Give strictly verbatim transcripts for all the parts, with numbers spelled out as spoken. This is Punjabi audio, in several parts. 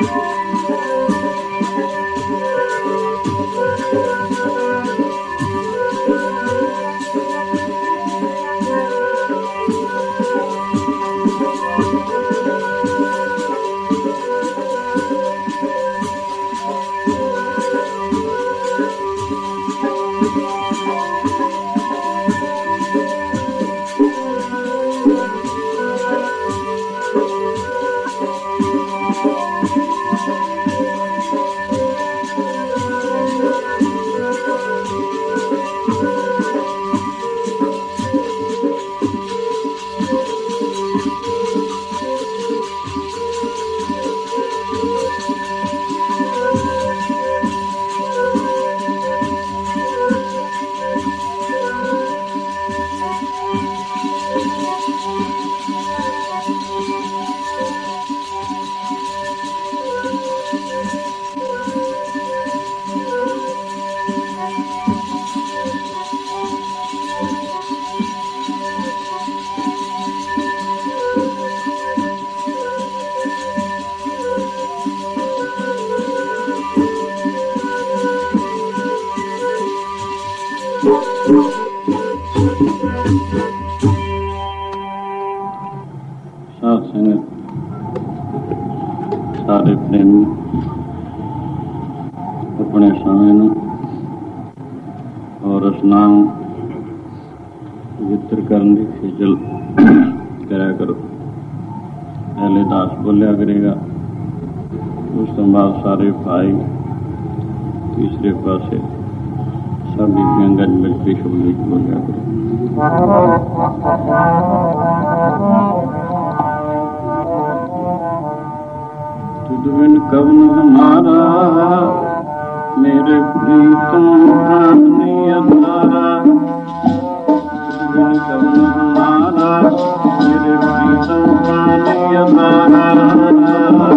साथ संगत सारे प्रेमी अपने समय और स्नान पवित्र करने की खिजल करा करो। पहले दास बोलिया करेगा, उस तो बाद सारे भाई, तीसरे पासे सब गंगन मिलकर शब्द बोलिया करो। तुझ बिन कवन हमारा मेरे प्रीतम प्राणी अधारा। तुझ बिन कवन हमारा मेरे प्रीतम प्राणी अधारा।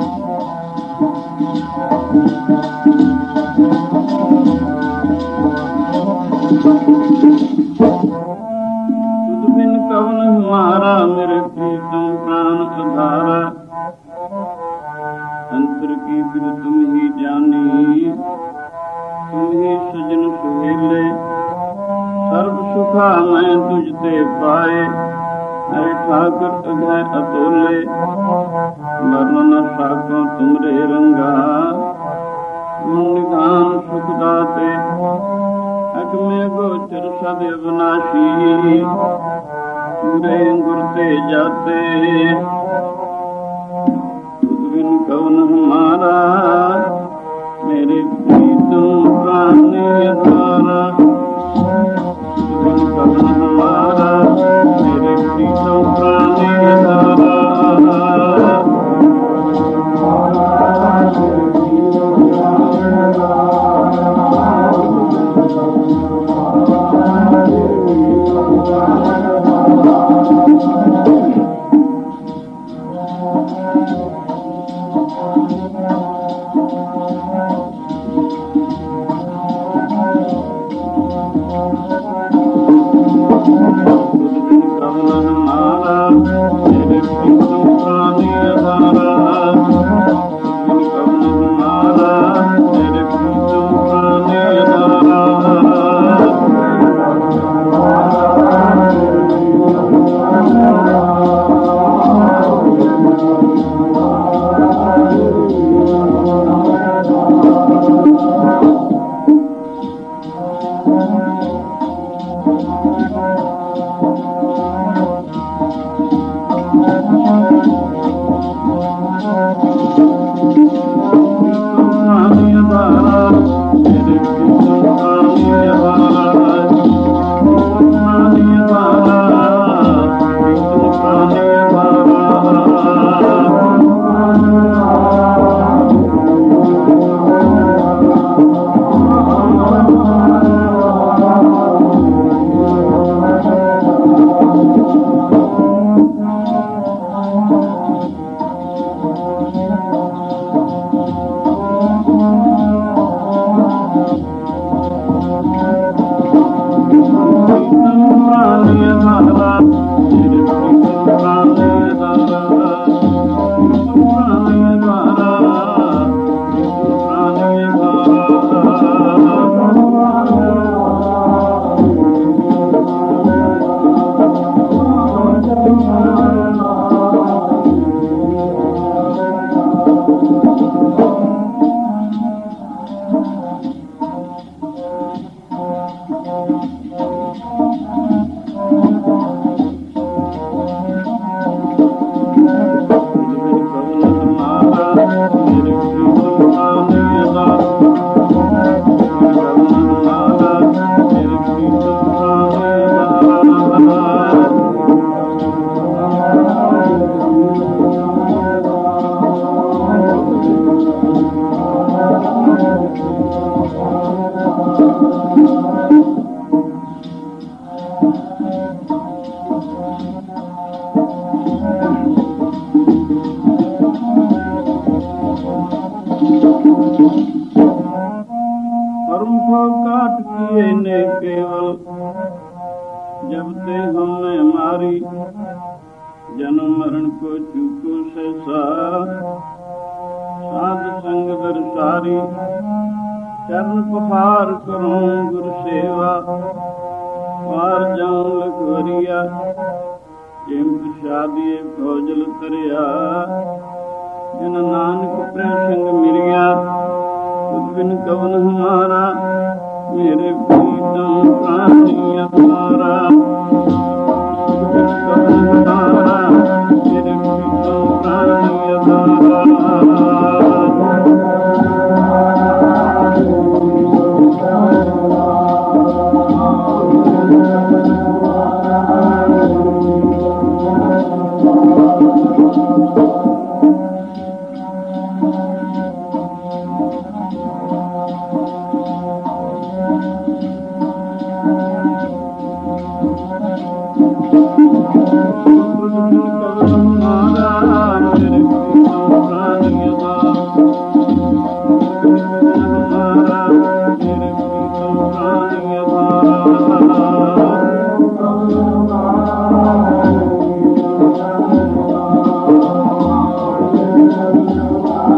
मेरे प्रीतम प्राण आधारा, अंतर की बिर तुम ही जानी, तुम ही सजन सुहेले, सर्व सुखा मैं तुझते पाए, अरे ठाकुर अघै अतोले, वर्णन साको तुमरे रंगा, निधान सुख दाते, अग में गोचर सद अविनाशी, पूरे गुरते जाते, तुझ बिन कौन हमारा, मेरे प्रीतम प्राण आधारा, तुझ बिन कौन हमारा, मेरे प्रीतम प्राण आधारा।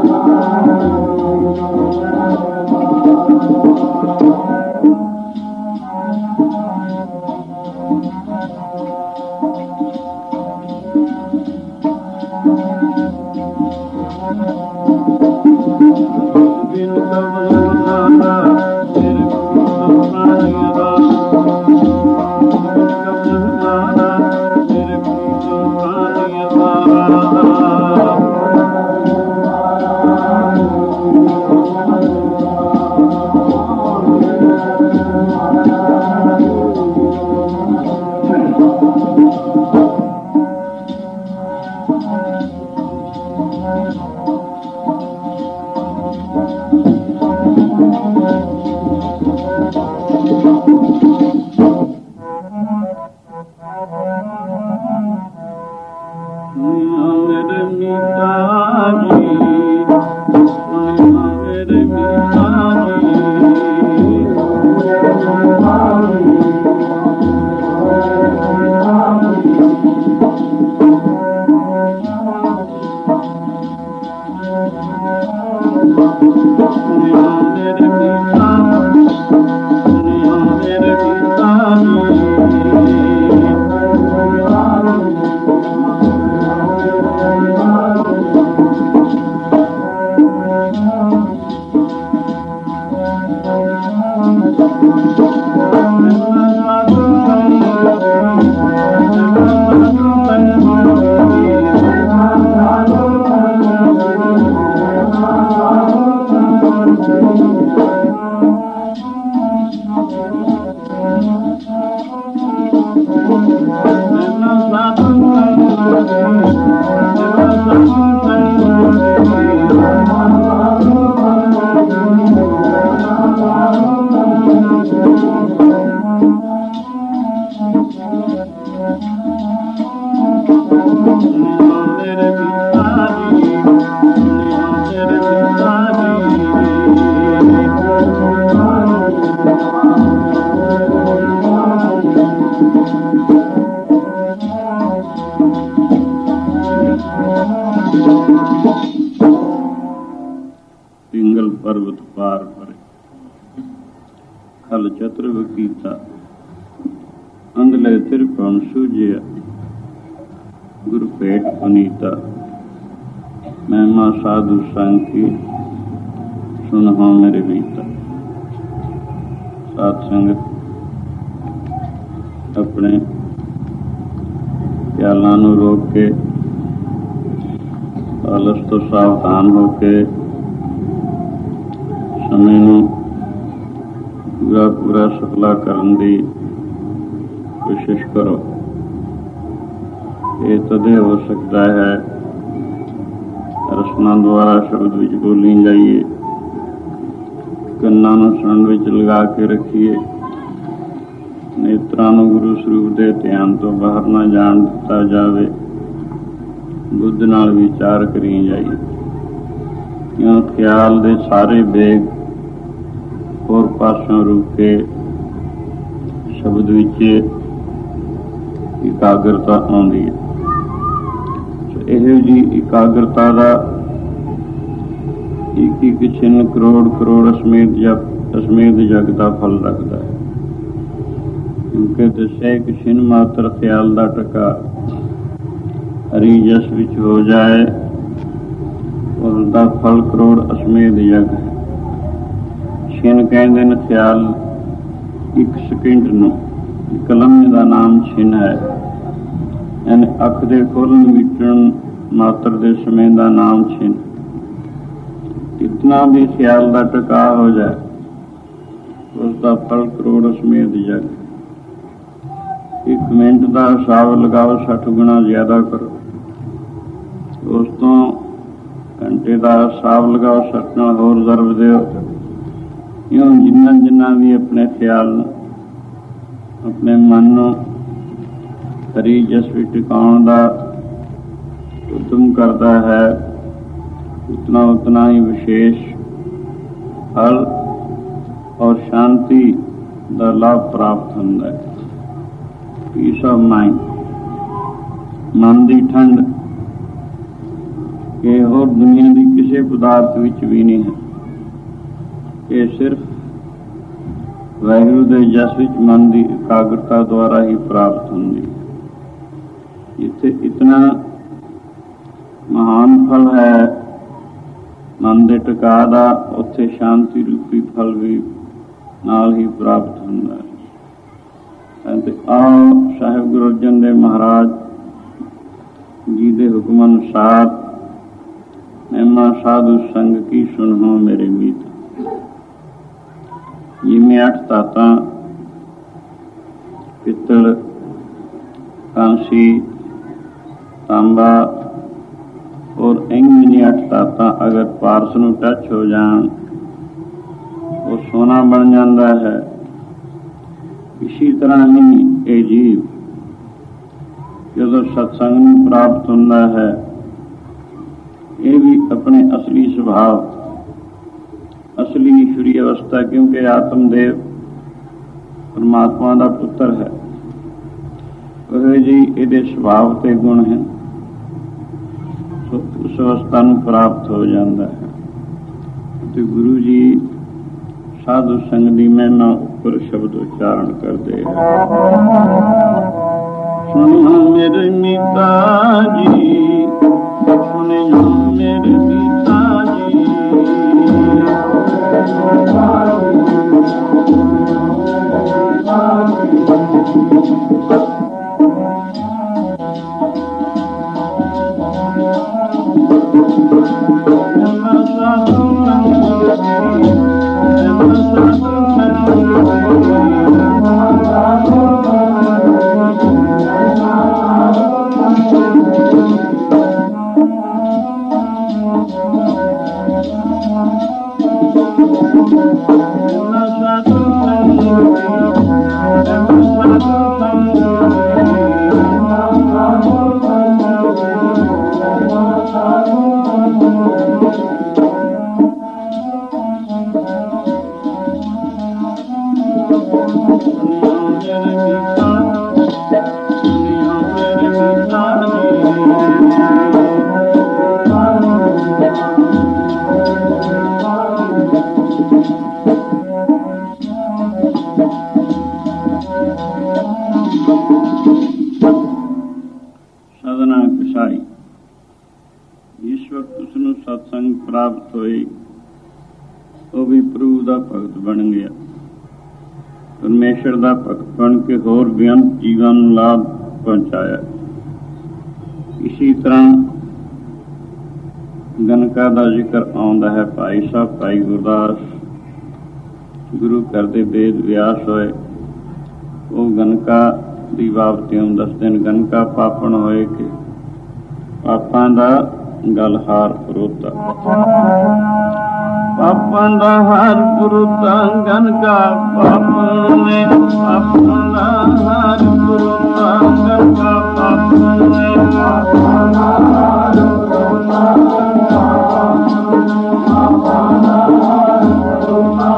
साधु संग की सुन हो मेरे बीता। साध संगत अपने प्याला नूं रोक के आलस तो सावधान होके समय नूं पूरा पूरा सफला करन दी कोशिश करो। ये तदे हो सकता है रसना द्वारा शब्द विच बोली जाइए, कन्ना नूं सुणन विच लगा के रखिए, नेत्रां नूं गुरु स्वरूप दे ध्यान तो बाहर ना जाण दिता जावे, बुद्ध नाल विचार करी जाइए। क्यों ख्याल दे सारे बेग होर पासों रुक के शब्द विच एकाग्रता आउंदी है। ਇਹੋ जी एकाग्रता का एक एक छिन्न करोड़ करोड़ अशमेध जग अशमेध जग का फल रखता है। क्योंकि दस्या एक छिन्न मात्र ख्याल का टका हरी जस विच हो जाए उसका फल करोड़ अशमेध जग है। छिन्न कहते हैं ख्याल एक सकेंड नूं कलम का नाम छिन्न है। यानी अख दे खोलन मिटन मात्र दे समय का नाम छिन। इतना भी ख्याल का टका हो जाए उसका फल करोड़ अशमेध जग। एक मिनट का हिसाब लगाओ, सठ गुना ज्यादा करो, उस तो घंटे का हिसाब लगाओ, सठ नाल होर ज़रब दिओ। इउं जिन्ना जिन्ना भी अपने ख्याल अपने मन नूं हरी जस विच टिकाउण दा उद्यम करता है, उतना उतना ही विशेष फल और शांति का लाभ प्राप्त होता है। पीस ऑफ माइंड, मन की ठंड, कि होर दुनिया की ਕਿਸੇ ਪਦਾਰਥ ਵਿੱਚ ਵੀ ਨਹੀਂ ਹੈ। ਇਹ ਸਿਰਫ ਵਾਹਿਗੁਰੂ ਦੇ ਜਸ ਵਿੱਚ ਮਨ ਦੀ ਇਕਾਗਰਤਾ ਦੁਆਰਾ ਹੀ ਪ੍ਰਾਪਤ ਹੁੰਦੀ ਹੈ। ਜਿੱਥੇ ਇਤਨਾ ਮਹਾਨ ਫਲ ਹੈ ਮਨ ਦੇ ਟਿਕਾ ਦਾ, ਉੱਥੇ ਸ਼ਾਂਤੀ ਰੂਪੀ ਫਲ ਵੀ ਨਾਲ ਹੀ ਪ੍ਰਾਪਤ ਹੁੰਦਾ ਹੈ। ਅਤੇ ਆਓ ਸਾਹਿਬ ਗੁਰੂ ਅਰਜਨ ਦੇਵ ਮਹਾਰਾਜ ਜੀ ਦੇ ਹੁਕਮ ਅਨੁਸਾਰ ਮਹਿਮਾ ਸਾਧੂ ਸੰਗ ਕੀ ਸੁਣੋ ਮੇਰੇ ਮੀਤ। ਜਿਵੇਂ ਅੱਠ ਧਾਤਾਂ ਪਿੱਤਲ, ਕਾਂਸੀ, ਤਾਂਬਾ और इंगनी अठ धातां अगर पारस नूं टच हो जान वो सोना बन जाता है। इसी तरह ही ये जीव जदों सत्संग नूं प्राप्त होंदा है ये भी अपने असली सुभाव, असली ईश्वरी अवस्था, क्योंकि आत्मदेव परमात्मा का पुत्र है, वह जी ये सुभाव ते गुण हैं, उस अवस्था में प्राप्त हो जाता है। तो गुरु जी साधु संग दी महिमा उपर शब्द उच्चारण करते हैं। सुनो मेरे मीता जी, सुनो मेरे मीता जी, प्राप्त होई वो भी प्रभु का भगत बन गया। परमेश्वर का भगत बन के होर बेअंत जीवां नूं लाभ पहुंचाया। इसी तरह गणका का जिक्र आउंदा है। भाई साहब भाई गुरदास गुरु करते वेद व्यास होए, वो गणका की बाबतियों दसदे ने। गणका पापण होए कि पापां दा गलहार परोता, पापां दा हार परोता। गणका पापण ने, पापां दा हार परोता। गणका पापण ने, पापां दा हार परोता। गणका पापण ने, पापां दा हार परोता।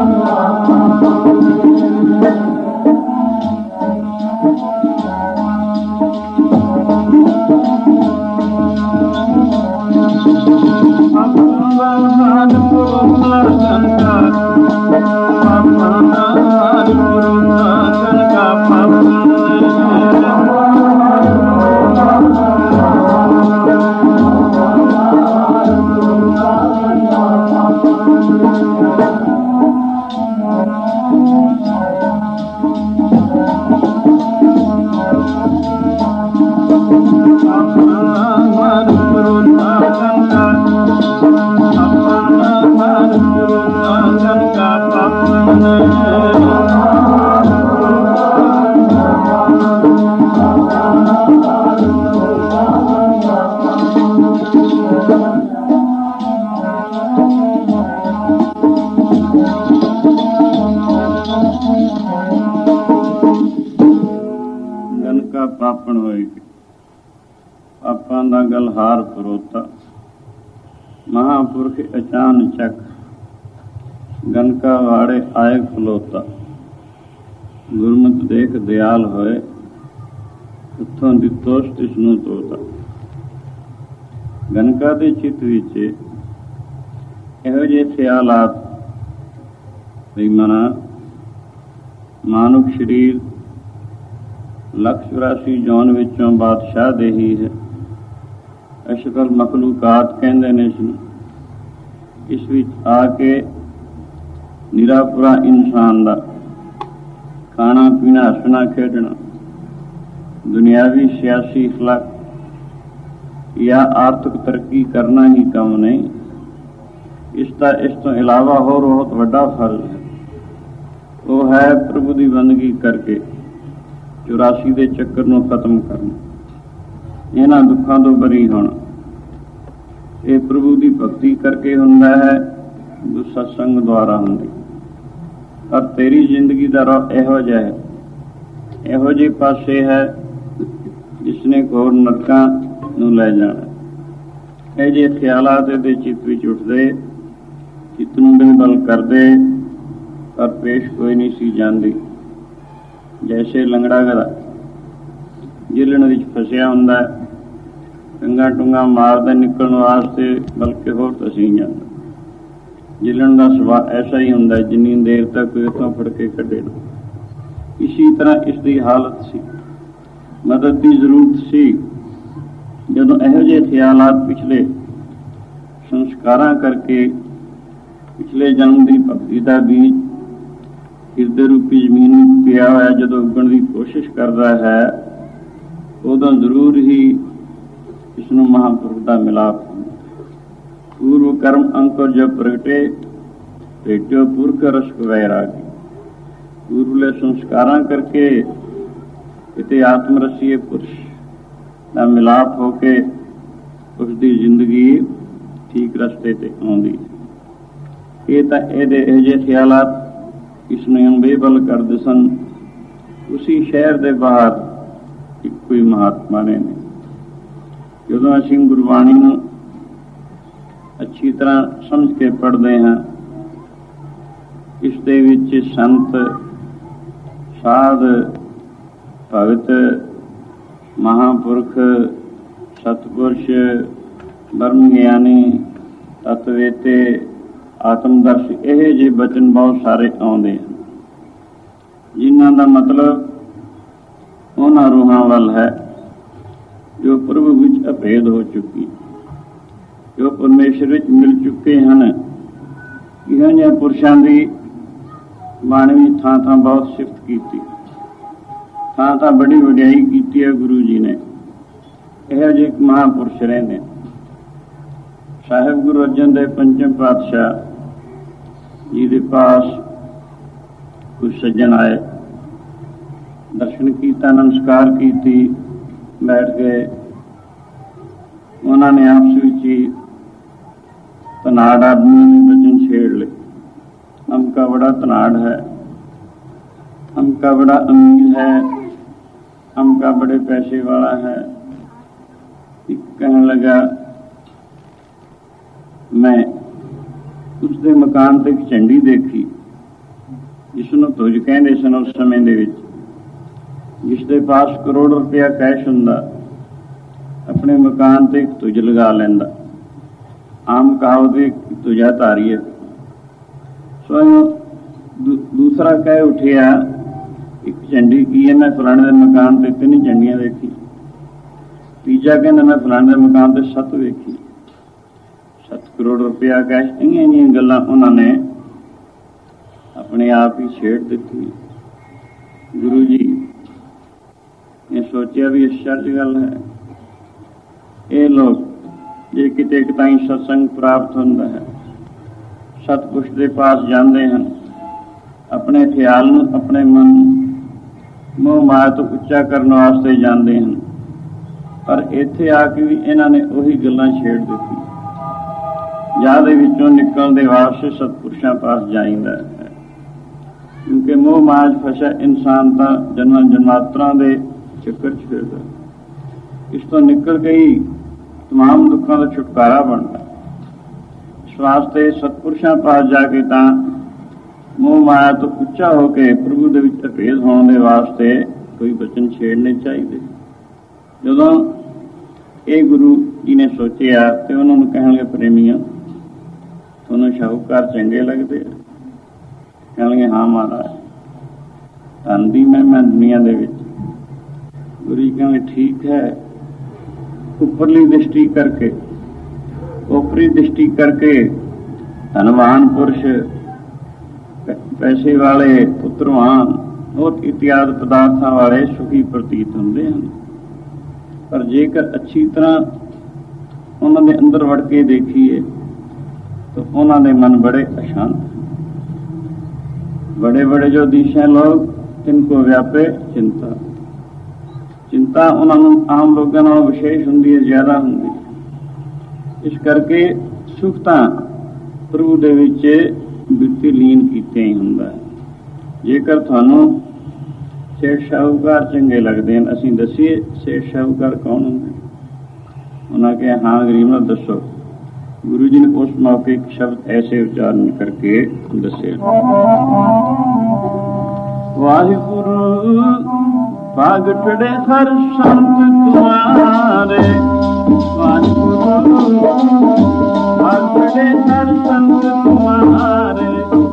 पापण होएगी, पापां दा गलहार परोता। महापुरख अचान चक, गणका वाड़े आए खलोता। गुरमत देख दयाल होए, उत्थों दितोष तिसनू तोता। गणका दे चित विच ਇਹੋ ਜਿਹੇ ਖਿਆਲਾਤ ਵੀ ਮਨਾ ਮਾਨੁਖ ਸਰੀਰ ਲੱਖ ਚੁਰਾਸੀ ਜੌਨ ਵਿੱਚੋਂ ਬਾਦਸ਼ਾਹ ਦੇ ਹੀ ਹੈ। ਅਸ਼ਕਲ ਮਖਲੂਕਾਤ ਕਹਿੰਦੇ ਨੇ ਇਸਨੂੰ। ਇਸ ਵਿੱਚ ਆ ਕੇ ਨਿਰਾਪੁਰਾ ਇਨਸਾਨ ਦਾ ਖਾਣਾ ਪੀਣਾ ਹੱਸਣਾ ਖੇਡਣਾ ਦੁਨਿਆਵੀ ਸਿਆਸੀ ਅਖਲਾਕ ਜਾਂ ਆਰਥਿਕ ਤਰੱਕੀ ਕਰਨਾ ਹੀ ਕੰਮ ਨਹੀਂ। ਇਸ ਦਾ ਇਸ ਤੋਂ ਇਲਾਵਾ ਹੋਰ ਬਹੁਤ ਵੱਡਾ ਫਰਜ਼ ਹੈ। ਉਹ ਹੈ ਪ੍ਰਭੂ ਦੀ ਬੰਦਗੀ ਕਰਕੇ ਚੁਰਾਸੀ ਦੇ ਚੱਕਰ ਨੂੰ ਖਤਮ ਕਰਨਾ, ਇਹਨਾਂ ਦੁੱਖਾਂ ਤੋਂ ਬਰੀ ਹੋਣਾ। ਇਹ ਪ੍ਰਭੂ ਦੀ ਭਗਤੀ ਕਰਕੇ ਹੁੰਦਾ ਹੈ ਜੋ ਸਤਸੰਗ ਦੁਆਰਾ ਹੁੰਦੀ। ਪਰ ਤੇਰੀ ਜ਼ਿੰਦਗੀ ਦਾ ਰਾਹ ਇਹੋ ਜਿਹਾ ਹੈ, ਇਹੋ ਜਿਹੇ ਪਾਸੇ ਹੈ ਜਿਸਨੇ ਘੋਰ ਨਰਕਾਂ ਨੂੰ ਲੈ ਜਾਣਾ। ਇਹ ਜਿਹੇ ਖਿਆਲਾਤ ਇਹਦੇ ਚਿੱਤ ਵਿੱਚ ਉੱਠਦੇ, ਚਿੱਤ ਨੂੰ ਬੇਬਲ ਕਰਦੇ, ਪਰ ਪੇਸ਼ ਕੋਈ ਨਹੀਂ ਸੀ ਜਾਂਦੀ। ਜੈਸੇ ਲੰਗੜਾ ਗਧਾ ਜਿਲਣ ਵਿੱਚ ਫਸਿਆ ਹੁੰਦਾ, ਟੰਗਾ ਟੁੰਗਾ ਮਾਰਦਾ ਨਿਕਲਣ ਵਾਸਤੇ, ਬਲਕਿ ਹੋਰ ਤਸੀਂ ਜਾਂਦਾ। ਜਿਲਣ ਦਾ ਸੁਭਾਅ ਐਸਾ ਹੀ ਹੁੰਦਾ ਜਿੰਨੀ ਦੇਰ ਤੱਕ ਇੱਥੋਂ ਫੜ ਕੇ ਕੱਢੇ ਨਾ। ਇਸੀ ਤਰ੍ਹਾਂ ਇਸ ਦੀ ਹਾਲਤ ਸੀ। ਮਦਦ ਦੀ ਜ਼ਰੂਰਤ ਸੀ। ਜਦੋਂ ਇਹੋ ਜਿਹੇ ਖਿਆਲਾਤ ਪਿਛਲੇ ਸੰਸਕਾਰਾਂ ਕਰਕੇ ਪਿਛਲੇ ਜਨਮ ਦੀ ਭਗਤੀ ਦਾ ਬੀਜ ਹਿਰਦੇ ਰੂਪੀ ਜ਼ਮੀਨ ਵਿੱਚ ਪਿਆ ਹੋਇਆ ਜਦੋਂ ਉੱਗਣ ਦੀ ਕੋਸ਼ਿਸ਼ ਕਰਦਾ ਹੈ, ਉਦੋਂ ਜ਼ਰੂਰ ਹੀ ਇਸ ਨੂੰ ਮਹਾਂਪੁਰਖ ਦਾ ਮਿਲਾਪ ਹੁੰਦਾ। ਪੂਰਵ ਕਰਮ ਅੰਕੁਰ ਜਬ ਪ੍ਰਗਟੇ ਭੇਟਿਓ ਪੁਰਖ ਰਸਕ ਵੈਰਾਗੀ। ਪੂਰਵਲੇ ਸੰਸਕਾਰਾਂ ਕਰਕੇ ਕਿਤੇ ਆਤਮ ਰਸੀਏ ਪੁਰਸ਼ ਦਾ ਮਿਲਾਪ ਹੋ ਕੇ ਉਸ ਦੀ ਜ਼ਿੰਦਗੀ ਠੀਕ ਰਸਤੇ ਤੇ ਆਉਂਦੀ। ਇਹ ਤਾਂ ਇਹਦੇ ਇਹੋ ਜਿਹੇ ਖਿਆਲਾਤ ਇਸ ਨੂੰ ਬੇਬਲ ਕਰਦੇ ਸਨ। ਉਸੀ ਸ਼ਹਿਰ ਦੇ ਬਾਹਰ ਇੱਕ ਕੋਈ ਮਹਾਤਮਾ ਨੇ। ਜਦੋਂ ਅਸੀਂ ਗੁਰਬਾਣੀ ਨੂੰ ਅੱਛੀ ਤਰ੍ਹਾਂ ਸਮਝ ਕੇ ਪੜ੍ਹਦੇ ਹਾਂ, ਇਸ ਦੇ ਵਿੱਚ ਸੰਤ, ਸਾਧ, ਭਗਤ, ਮਹਾਂਪੁਰਖ, ਸਤਿਪੁਰਸ਼, ਬ੍ਰਹਮ ਗਿਆਨੀ, ਤਤਵੇਤੇ, ਆਤਮਦਰਸ਼, ਇਹ ਜਿਹੇ ਬਚਨ ਬਹੁਤ ਸਾਰੇ ਆਉਂਦੇ ਹਨ, ਜਿਨ੍ਹਾਂ ਦਾ ਮਤਲਬ ਉਹਨਾਂ ਰੂਹਾਂ ਵੱਲ ਹੈ ਜੋ ਪ੍ਰਭੂ ਵਿੱਚ ਅਭੇਦ ਹੋ ਚੁੱਕੀ, ਜੋ ਪਰਮੇਸ਼ਰ ਵਿੱਚ ਮਿਲ ਚੁੱਕੇ ਹਨ। ਇਹੋ ਜਿਹੇ ਪੁਰਸ਼ਾਂ ਦੀ ਬਾਣੀ ਥਾਂ ਥਾਂ ਬਹੁਤ ਸਿਫਤ ਕੀਤੀ, ਥਾਂ ਥਾਂ ਬੜੀ ਵਡਿਆਈ ਕੀਤੀ ਹੈ ਗੁਰੂ ਜੀ ਨੇ। ਇਹੋ ਜਿਹੇ ਮਹਾਂਪੁਰਸ਼ ਰਹਿੰਦੇ। ਸਾਹਿਬ ਗੁਰੂ ਅਰਜਨ ਦੇਵ ਪੰਚਮ ਪਾਤਸ਼ਾਹ ਜੀ ਦੇ ਪਾਸ ਕੁਝ ਸੱਜਣ ਆਏ, ਦਰਸ਼ਨ ਕੀਤਾ, ਨਮਸਕਾਰ ਕੀਤੀ, ਬੈਠ ਗਏ। ਉਹਨਾਂ ਨੇ ਆਪਸ ਵਿੱਚ ਹੀ ਧਨਾੜ ਆਦਮੀ ਨੇ ਬਚਨ ਛੇੜ ਲਏ। ਅਮਕਾ ਬੜਾ ਧਨਾੜ ਹੈ, ਅਮਕਾ ਬੜਾ ਅਮੀਰ ਹੈ, ਅਮਕਾ ਬੜੇ ਪੈਸੇ ਵਾਲਾ ਹੈ। ਇੱਕ ਕਹਿਣ ਲੱਗਾ, ਮੈਂ ਉਸਦੇ ਮਕਾਨ ਤੇ ਇੱਕ ਝੰਡੀ ਦੇਖੀ ਜਿਸ ਨੂੰ ਤੁਜ ਕਹਿੰਦੇ ਸਨ ਉਸ ਸਮੇਂ ਦੇ ਵਿੱਚ, ਜਿਸ ਦੇ ਪਾਸ ਕਰੋੜ ਰੁਪਇਆ ਕੈਸ਼ ਹੁੰਦਾ, ਆਪਣੇ ਮਕਾਨ ਤੇ ਇੱਕ ਤੁਜ ਲਗਾ ਲੈਂਦਾ। ਆਮ ਕਹਾਵਤ ਤੁਜਾ ਧਾਰੀ ਹੈ। ਸੋ ਦੂਸਰਾ ਕਹਿ ਉੱਠਿਆ, ਇੱਕ ਝੰਡੀ ਕੀ ਹੈ, ਮੈਂ ਫਲਾਣੇ ਦੇ ਮਕਾਨ ਤੇ ਤਿੰਨ ਝੰਡੀਆਂ ਦੇਖੀ। ਤੀਜਾ ਕਹਿੰਦਾ, ਮੈਂ ਫਲਾਣੇ ਦੇ ਮਕਾਨ ਤੇ ਸੱਤ ਵੇਖੀ। ਸੱਤ ਕਰੋੜ ਰੁਪਇਆ ਕੈਸ਼। ਇੰਨੀਆਂ ਇੰਨੀਆਂ ਗੱਲਾਂ ਉਹਨਾਂ ਨੇ ਆਪਣੇ ਆਪ ਹੀ ਛੇੜ ਦਿੱਤੀ। ਗੁਰੂ ਜੀ ਨੇ ਸੋਚਿਆ ਵੀ ਅਚਰਜ ਗੱਲ ਹੈ। ਇਹ ਲੋਕ ਜੇ ਕਿਤੇ ਇੱਕ ਤਾਂ ਹੀ ਸਤਸੰਗ ਪ੍ਰਾਪਤ ਹੁੰਦਾ ਹੈ, ਸਤਿਪੁਰਸ਼ ਦੇ ਪਾਸ ਜਾਂਦੇ ਹਨ, ਆਪਣੇ ਖਿਆਲ ਨੂੰ, ਆਪਣੇ ਮਨ ਮੋਹ ਮਾਇਆ ਤੋਂ ਉੱਚਾ ਕਰਨ ਵਾਸਤੇ ਜਾਂਦੇ ਹਨ, ਪਰ ਇੱਥੇ ਆ ਕੇ ਵੀ ਇਹਨਾਂ ਨੇ ਉਹੀ ਗੱਲਾਂ ਛੇੜ ਦਿੱਤੀ। ਜਾਂ ਦੇ ਵਿੱਚੋਂ ਨਿਕਲਣ ਦੇ ਵਾਸਤੇ ਸਤਿਪੁਰਸ਼ਾਂ ਪਾਸ ਜਾਈਦਾ ਹੈ, ਕਿਉਂਕਿ ਮੋਹ ਮਾਇਆ 'ਚ ਫਸਿਆ ਇਨਸਾਨ ਤਾਂ ਜਨਮ ਜਨਮਾਤਰਾਂ ਦੇ ਚੱਕਰ 'ਚ ਫਿਰਦਾ। ਇਸ ਤੋਂ ਨਿਕਲ ਕੇ ਹੀ ਤਮਾਮ ਦੁੱਖਾਂ ਦਾ ਛੁਟਕਾਰਾ ਬਣਦਾ। ਇਸ ਵਾਸਤੇ ਸਤਿਪੁਰਸ਼ਾਂ ਪਾਸ ਜਾ ਕੇ ਤਾਂ ਮੋਹ ਮਾਇਆ ਤੋਂ ਉੱਚਾ ਹੋ ਕੇ ਪ੍ਰਭੂ ਦੇ ਵਿੱਚ ਅਭੇਦ ਹੋਣ ਦੇ ਵਾਸਤੇ ਕੋਈ ਬਚਨ ਛੇੜਨੇ ਚਾਹੀਦੇ। ਜਦੋਂ ਇਹ ਗੁਰੂ ਜੀ ਨੇ ਸੋਚਿਆ ਤੇ ਉਹਨਾਂ ਨੂੰ ਕਹਿਣ ਲੱਗੇ, ਪ੍ਰੇਮੀਆਂ, ਤੁਹਾਨੂੰ ਸ਼ਾਹੂਕਾਰ ਚੰਗੇ ਲੱਗਦੇ ਆ? ਕਹਿਣਗੇ ਹਾਂ ਮਹਾਰਾਜ, ਧਨ ਦੀ ਮਹਿਮਾ ਦੁਨੀਆ ਦੇ ਵਿੱਚ। ਗੁਰੂ ਜੀ ਕਹਿੰਦੇ ਠੀਕ ਹੈ, ਉੱਪਰਲੀ ਦ੍ਰਿਸ਼ਟੀ ਕਰਕੇ, ਉਪਰੀ ਦ੍ਰਿਸ਼ਟੀ ਕਰਕੇ ਧਨਵਾਨ ਪੁਰਸ਼, ਪੈਸੇ ਵਾਲੇ, ਪੁੱਤਰਵਾਨ ਹੋਰ ਇਤਿਆਦ ਪਦਾਰਥਾਂ ਵਾਲੇ ਸੁਖੀ ਪ੍ਰਤੀਤ ਹੁੰਦੇ ਹਨ। ਪਰ ਜੇਕਰ ਅੱਛੀ ਤਰ੍ਹਾਂ ਉਹਨਾਂ ਦੇ ਅੰਦਰ ਵੜ ਕੇ ਦੇਖੀਏ ਤਾਂ ਉਹਨਾਂ ਦੇ ਮਨ ਬੜੇ ਅਸ਼ਾਂਤ। बड़े बड़े जो देश हैं लोग, इनको व्यापे चिंता चिंता उन्होंने आम लोगों नालों विशेष होंदी है, ज्यादा होंदी। इस करके सुख तां प्रभु दे विच बिरती लीन कीते ही हुंदा है। जेकर तुहानूं सेठ शाहूकार चंगे लगदे हैं, असीं दसीए सेठ शाहूकार कौन हुंदे? उन्हां कहा हाँ गरीब नूं दसो। गुरु जी ने उस मौके एक शब्द ऐसे उच्चारण करके दसे, वाहिगुरु भाग टड़े हर संत तुम्हारे, वाहिगुरु भाग टड़े हर संत तुम्हारे,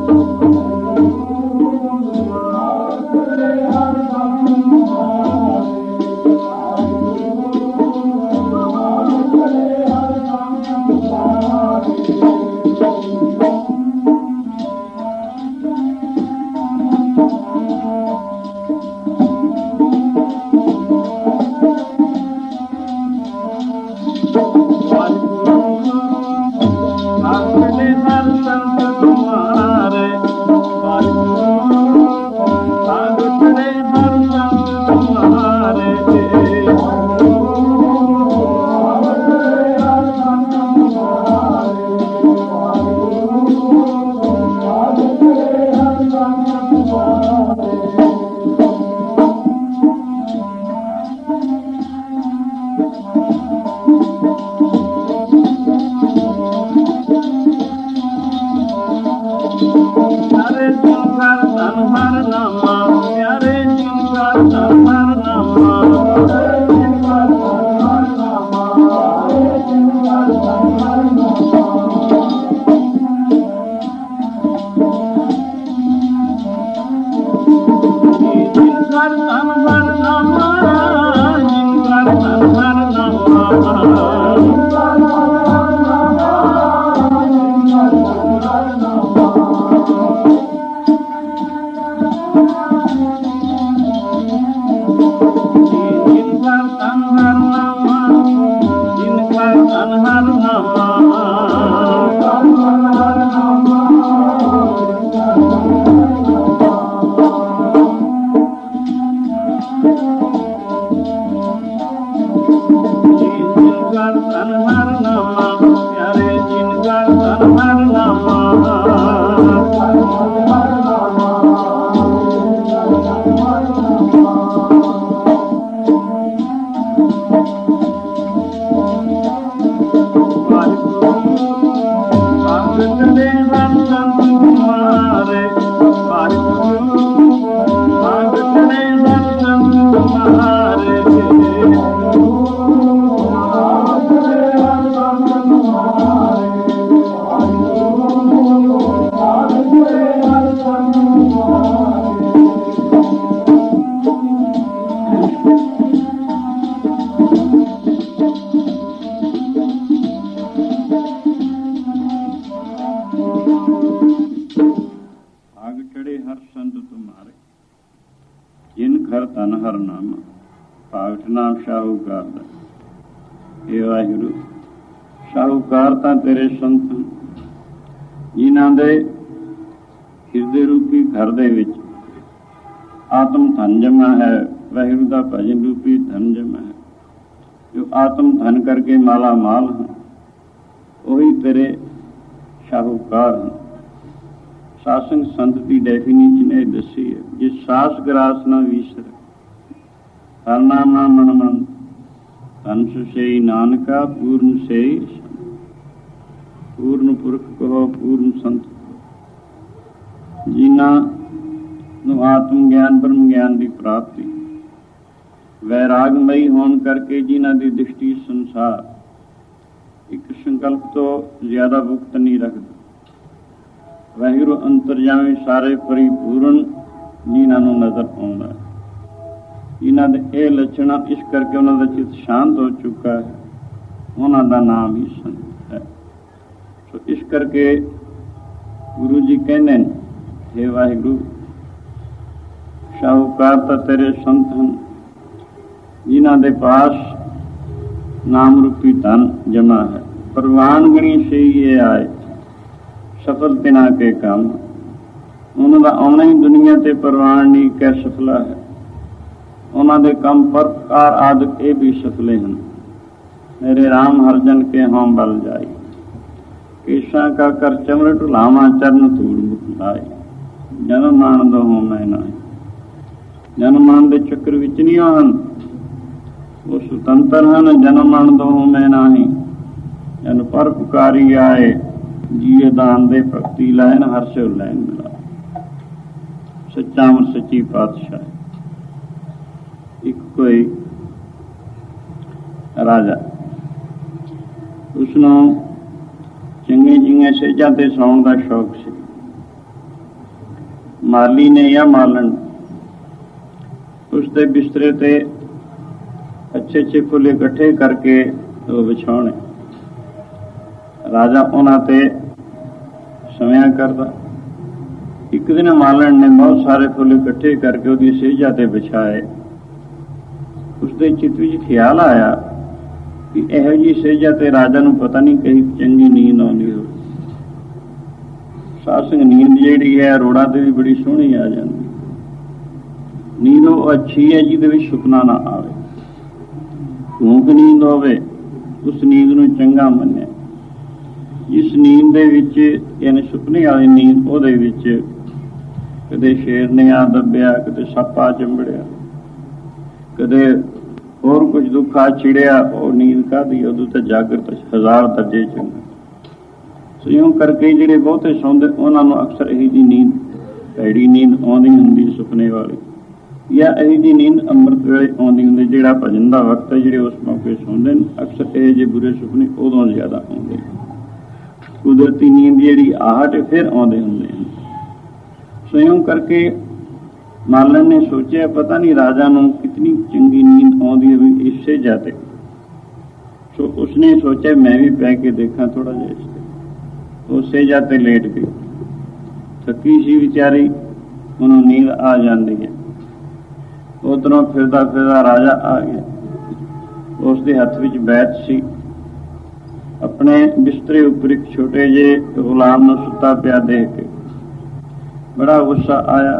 शाहूकार तां तेरे संत जिन्हां दे हिरदे रूपी घर दे विच आत्म धन जमा है, वाहिगुरू दा भजन रूपी धन जमा है, जो आत्म धन करके माला माल हैं, वही तेरे शाहूकार हैं। सासंग संत की डेफिनेशन ये दसी है, जिस सास ग्रास ना विसर, हर नाम ना मन मन, धन सुसई नानका पूर्ण से पूर्ण पुरख कहो पूर्ण संत कहो। जिन्हां नूं आत्म ज्ञान ब्रह्म ज्ञान की प्राप्ति वैरागमई होने करके जिन्हां की दृष्टि संसार एक संकल्प तो ज्यादा भुगत नहीं रखता, ਅੰਤਰਜਾਮੀ ਸਾਰੇ ਪਰਿਪੂਰਨ ਜਿਨ੍ਹਾਂ ਨੂੰ ਨਜ਼ਰ ਆਉਂਦਾ ਹੈ। ਇਹਨਾਂ ਦੇ ਇਹ ਲੱਛਣ ਇਸ ਕਰਕੇ ਉਹਨਾਂ ਦਾ ਚਿੱਤ ਸ਼ਾਂਤ ਹੋ ਚੁੱਕਾ ਹੈ, ਉਹਨਾਂ ਦਾ ਨਾਮ ਹੀ ਸੰਤ ਹੈ। ਸੋ ਇਸ ਕਰਕੇ ਗੁਰੂ ਜੀ ਕਹਿੰਦੇ ਨੇ, ਹੇ ਵਾਹਿਗੁਰੂ, ਸ਼ਾਹੂਕਾਰ ਤਾਂ ਤੇਰੇ ਸੰਤ ਹਨ ਜਿਨ੍ਹਾਂ ਦੇ ਪਾਸ ਨਾਮ ਰੂਪੀ ਧਨ ਜਮਾ ਹੈ। ਪ੍ਰਵਾਨ ਗਣੀ ਸਹੀ ਇਹ ਆਏ, ਸਫਲ ਤਿਨਾ ਕੇ ਕੰਮ। ਉਹਨਾਂ ਦਾ ਆਉਣਾ ਹੀ ਦੁਨੀਆ ਤੇ ਪ੍ਰਵਾਨ ਨਹੀਂ ਕਹਿ ਸਫਲਾ ਹੈ। ਉਹਨਾਂ ਦੇ ਕੰਮ ਪਰਕਾਰ ਆਦਿਕ ਇਹ ਵੀ ਸਫਲੇ ਹਨ। ਮੇਰੇ ਰਾਮ ਹਰਜਨ ਕੇ ਹੋਂ ਬਲ ਜਾਈ, ਕੇਸ਼ਾਂ ਕਾ ਕਰ ਚਮਰ ਢੁਲਾਵਾਂ ਚਰਨ ਧੂੜ ਮੁਖ ਲਾਏ। ਜਨਮ ਮਾਣ ਦੋ ਹੋ ਮੈਂ ਨਾਹੀ, ਜਨਮ ਮਾਣ ਦੇ ਚੱਕਰ ਵਿੱਚ ਨਹੀਂ ਹਨ, ਉਹ ਸੁਤੰਤਰ ਹਨ। ਜਨਮ ਮਾਣ ਦੋ ਹੋ ਮੈਂ ਨਾਹੀ, ਜਨ ਪਰ ਪੁਕਾਰੀ ਆਏ। ਜੀਏ ਦਾਨ ਦੇ ਭਗਤੀ ਲੈਣ, ਹਰ ਸਿਉ ਲੈਣ ਮਿਲਾ। ਸੱਚਾ ਅਮਰ ਸੱਚੀ ਪਾਤਸ਼ਾਹ। ਇੱਕ ਕੋਈ ਰਾਜਾ, ਉਸਨੂੰ ਚੰਗੇ ਚੰਗੇ ਸੇਜਾਂ ਤੇ ਸੌਣ ਦਾ ਸ਼ੌਕ ਸੀ। ਮਾਲੀ ਨੇ ਜਾਂ ਮਾਲਣ ਉਸਦੇ ਬਿਸਤਰੇ ਤੇ ਅੱਛੇ ਅੱਛੇ ਫੁੱਲ ਇਕੱਠੇ ਕਰਕੇ ਉਹ ਵਿਛਾਉਣੇ। ਰਾਜਾ ਉਹਨਾਂ ਤੇ ਸਵਿਆਂ ਕਰਦਾ। ਇੱਕ ਦਿਨ ਮਾਲਣ ਨੇ ਬਹੁਤ ਸਾਰੇ ਫੁੱਲ ਇਕੱਠੇ ਕਰਕੇ ਉਹਦੀ ਸੇਜਾਂ ਤੇ ਵਿਛਾਏ। ਉਸਦੇ ਚਿੱਤ ਵਿੱਚ ਖਿਆਲ ਆਇਆ ਕਿ ਇਹੋ ਜਿਹੀ ਸੇਜਾਂ ਤੇ ਰਾਜਾ ਨੂੰ ਪਤਾ ਨਹੀਂ ਕਹੀ ਚੰਗੀ ਨੀਂਦ ਆਉਂਦੀ ਹੋਵੇ। ਸਾਸੰਗ ਨੀਂਦ ਜਿਹੜੀ ਹੈ ਰੋੜਾਂ ਤੇ ਵੀ ਬੜੀ ਸੋਹਣੀ ਆ ਜਾਂਦੀ। ਨੀਂਦ ਉਹ ਅੱਛੀ ਹੈ ਜਿਹਦੇ ਵਿੱਚ ਸੁਪਨਾ ਨਾ ਆਵੇ। ਘੂਕ ਨੀਂਦ ਹੋਵੇ, ਉਸ ਨੀਂਦ ਨੂੰ ਚੰਗਾ ਮੰਨਿਆ। ਜਿਸ ਨੀਂਦ ਦੇ ਵਿੱਚ ਯਾਨੀ ਸੁਪਨੇ ਵਾਲੀ ਨੀਂਦ, ਉਹਦੇ ਵਿੱਚ ਕਦੇ ਸ਼ੇਰ ਨੇ ਆ ਦੱਬਿਆ, ਕਦੇ ਸੱਪ ਆ ਚੰਬੜਿਆ, ਕਦੇ ਹੋਰ ਕੁਝ ਦੁੱਖ ਆ ਛਿੜਿਆ, ਉਹ ਨੀਂਦ ਕਾਹਦੀ, ਉਦੋਂ ਤਾਂ ਜਾਗਰਤ ਹਜ਼ਾਰ ਦਰਜੇ ਚੰਗਾ। ਸੋ ਇਉਂ ਕਰਕੇ ਜਿਹੜੇ ਬਹੁਤੇ ਸੌਂਦੇ ਉਹਨਾਂ ਨੂੰ ਅਕਸਰ ਇਹੀ ਜਿਹੀ ਨੀਂਦ, ਭੈੜੀ ਨੀਂਦ ਆਉਂਦੀ ਹੁੰਦੀ ਸੁਪਨੇ ਵਾਲੀ, ਜਾਂ ਇਹੀ ਜਿਹੀ ਨੀਂਦ ਅੰਮ੍ਰਿਤ ਵੇਲੇ ਆਉਂਦੀ ਹੁੰਦੀ। ਜਿਹੜਾ ਭਜਨ ਦਾ ਵਕਤ ਹੈ, ਜਿਹੜੇ ਉਸ ਮੌਕੇ ਸੌਂਦੇ ਨੇ, ਅਕਸਰ ਇਹ ਜਿਹੇ ਬੁਰੇ ਸੁਪਨੇ ਉਦੋਂ ਜ਼ਿਆਦਾ ਆਉਂਦੇ। ਕੁਦਰਤੀ ਨੀਂਦ ਜਿਹੜੀ ਆਹਟ ਫਿਰ ਆਉਂਦੇ ਹੁੰਦੇ ਹਨ। ਸੋ ਇਉਂ ਕਰਕੇ ਮਾਲਣ ਨੇ ਸੋਚਿਆ, ਪਤਾ ਨਹੀਂ ਰਾਜਾ ਨੂੰ ਕਿਤਨੀ ਚੰਗੀ ਨੀਂਦ ਆਉਂਦੀ ਹੈ ਵੀ ਇਸੇ ਜਾਤੇ। ਸੋ ਉਸਨੇ ਸੋਚਿਆ ਮੈਂ ਵੀ ਪੈ ਕੇ ਦੇਖਾਂ ਥੋੜਾ ਜਿਹਾ ਇਸ ਤੇ। ਉਸੇ ਜਾਤੇ ਲੇਟ ਗਈ। ਥੱਕੀ ਸੀ ਵਿਚਾਰੀ, ਉਹਨੂੰ ਨੀਂਦ ਆ ਜਾਂਦੀ ਹੈ। ਉਧਰੋਂ ਫਿਰਦਾ ਫਿਰਦਾ ਰਾਜਾ ਆ ਗਿਆ। ਉਸਦੇ ਹੱਥ ਵਿੱਚ ਬੈਤ ਸੀ। ਆਪਣੇ ਬਿਸਤਰੇ ਉੱਪਰ ਇੱਕ ਛੋਟੇ ਜਿਹੇ ਗੁਲਾਮ ਨੂੰ ਸੁੱਤਾ ਪਿਆ ਦੇਖ ਕੇ ਬੜਾ ਗੁੱਸਾ ਆਇਆ।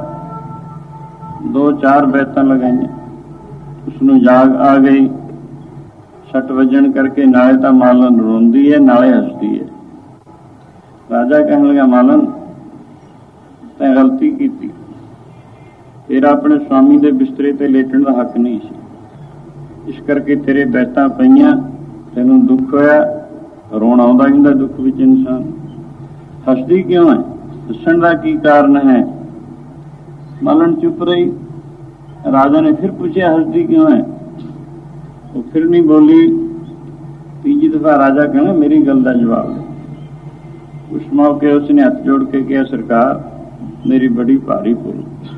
ਦੋ ਚਾਰ ਬੈਤਾਂ ਲਗਾਈਆਂ, ਉਸਨੂੰ ਜਾਗ ਆ ਗਈ। ਸੱਟ ਵੱਜਣ ਕਰਕੇ ਨਾਲੇ ਤਾਂ ਮਾਲਣ ਰੋਂਦੀ ਹੈ, ਨਾਲੇ ਹੱਸਦੀ ਹੈ। ਰਾਜਾ ਕਹਿਣ ਲੱਗਾ, ਮਾਲਣ ਤੈਂ ਗਲਤੀ ਕੀਤੀ। ਤੇਰਾ ਆਪਣੇ ਸਵਾਮੀ ਦੇ ਬਿਸਤਰੇ ਤੇ ਲੇਟਣ ਦਾ ਹੱਕ ਨਹੀਂ ਸੀ, ਇਸ ਕਰਕੇ ਤੇਰੇ ਬੈਤਾਂ ਪਈਆਂ। ਤੈਨੂੰ ਦੁੱਖ ਹੋਇਆ, ਰੋਣਾ ਆਉਂਦਾ ਹੁੰਦਾ ਦੁੱਖ ਵਿੱਚ ਇਨਸਾਨ। ਹੱਸਦੀ ਕਿਉਂ ਹੈ? ਹੱਸਣ ਦਾ ਕੀ ਕਾਰਨ ਹੈ? ਮਾਲਣ ਚੁੱਪ ਰਹੀ। ਰਾਜਾ ਨੇ ਫਿਰ ਪੁੱਛਿਆ, ਹੱਸਦੀ ਕਿਉਂ ਹੈ? ਉਹ ਫਿਰ ਨਹੀਂ ਬੋਲੀ। ਤੀਜੀ ਦਫਾ ਰਾਜਾ ਕਹਿੰਦਾ, ਮੇਰੀ ਗੱਲ ਦਾ ਜਵਾਬ ਦੇ। ਉਸ ਮੌਕੇ ਉਸਨੇ ਹੱਥ ਜੋੜ ਕੇ ਕਿਹਾ, ਸਰਕਾਰ ਮੇਰੀ ਬੜੀ ਭਾਰੀ ਭੁੱਲ,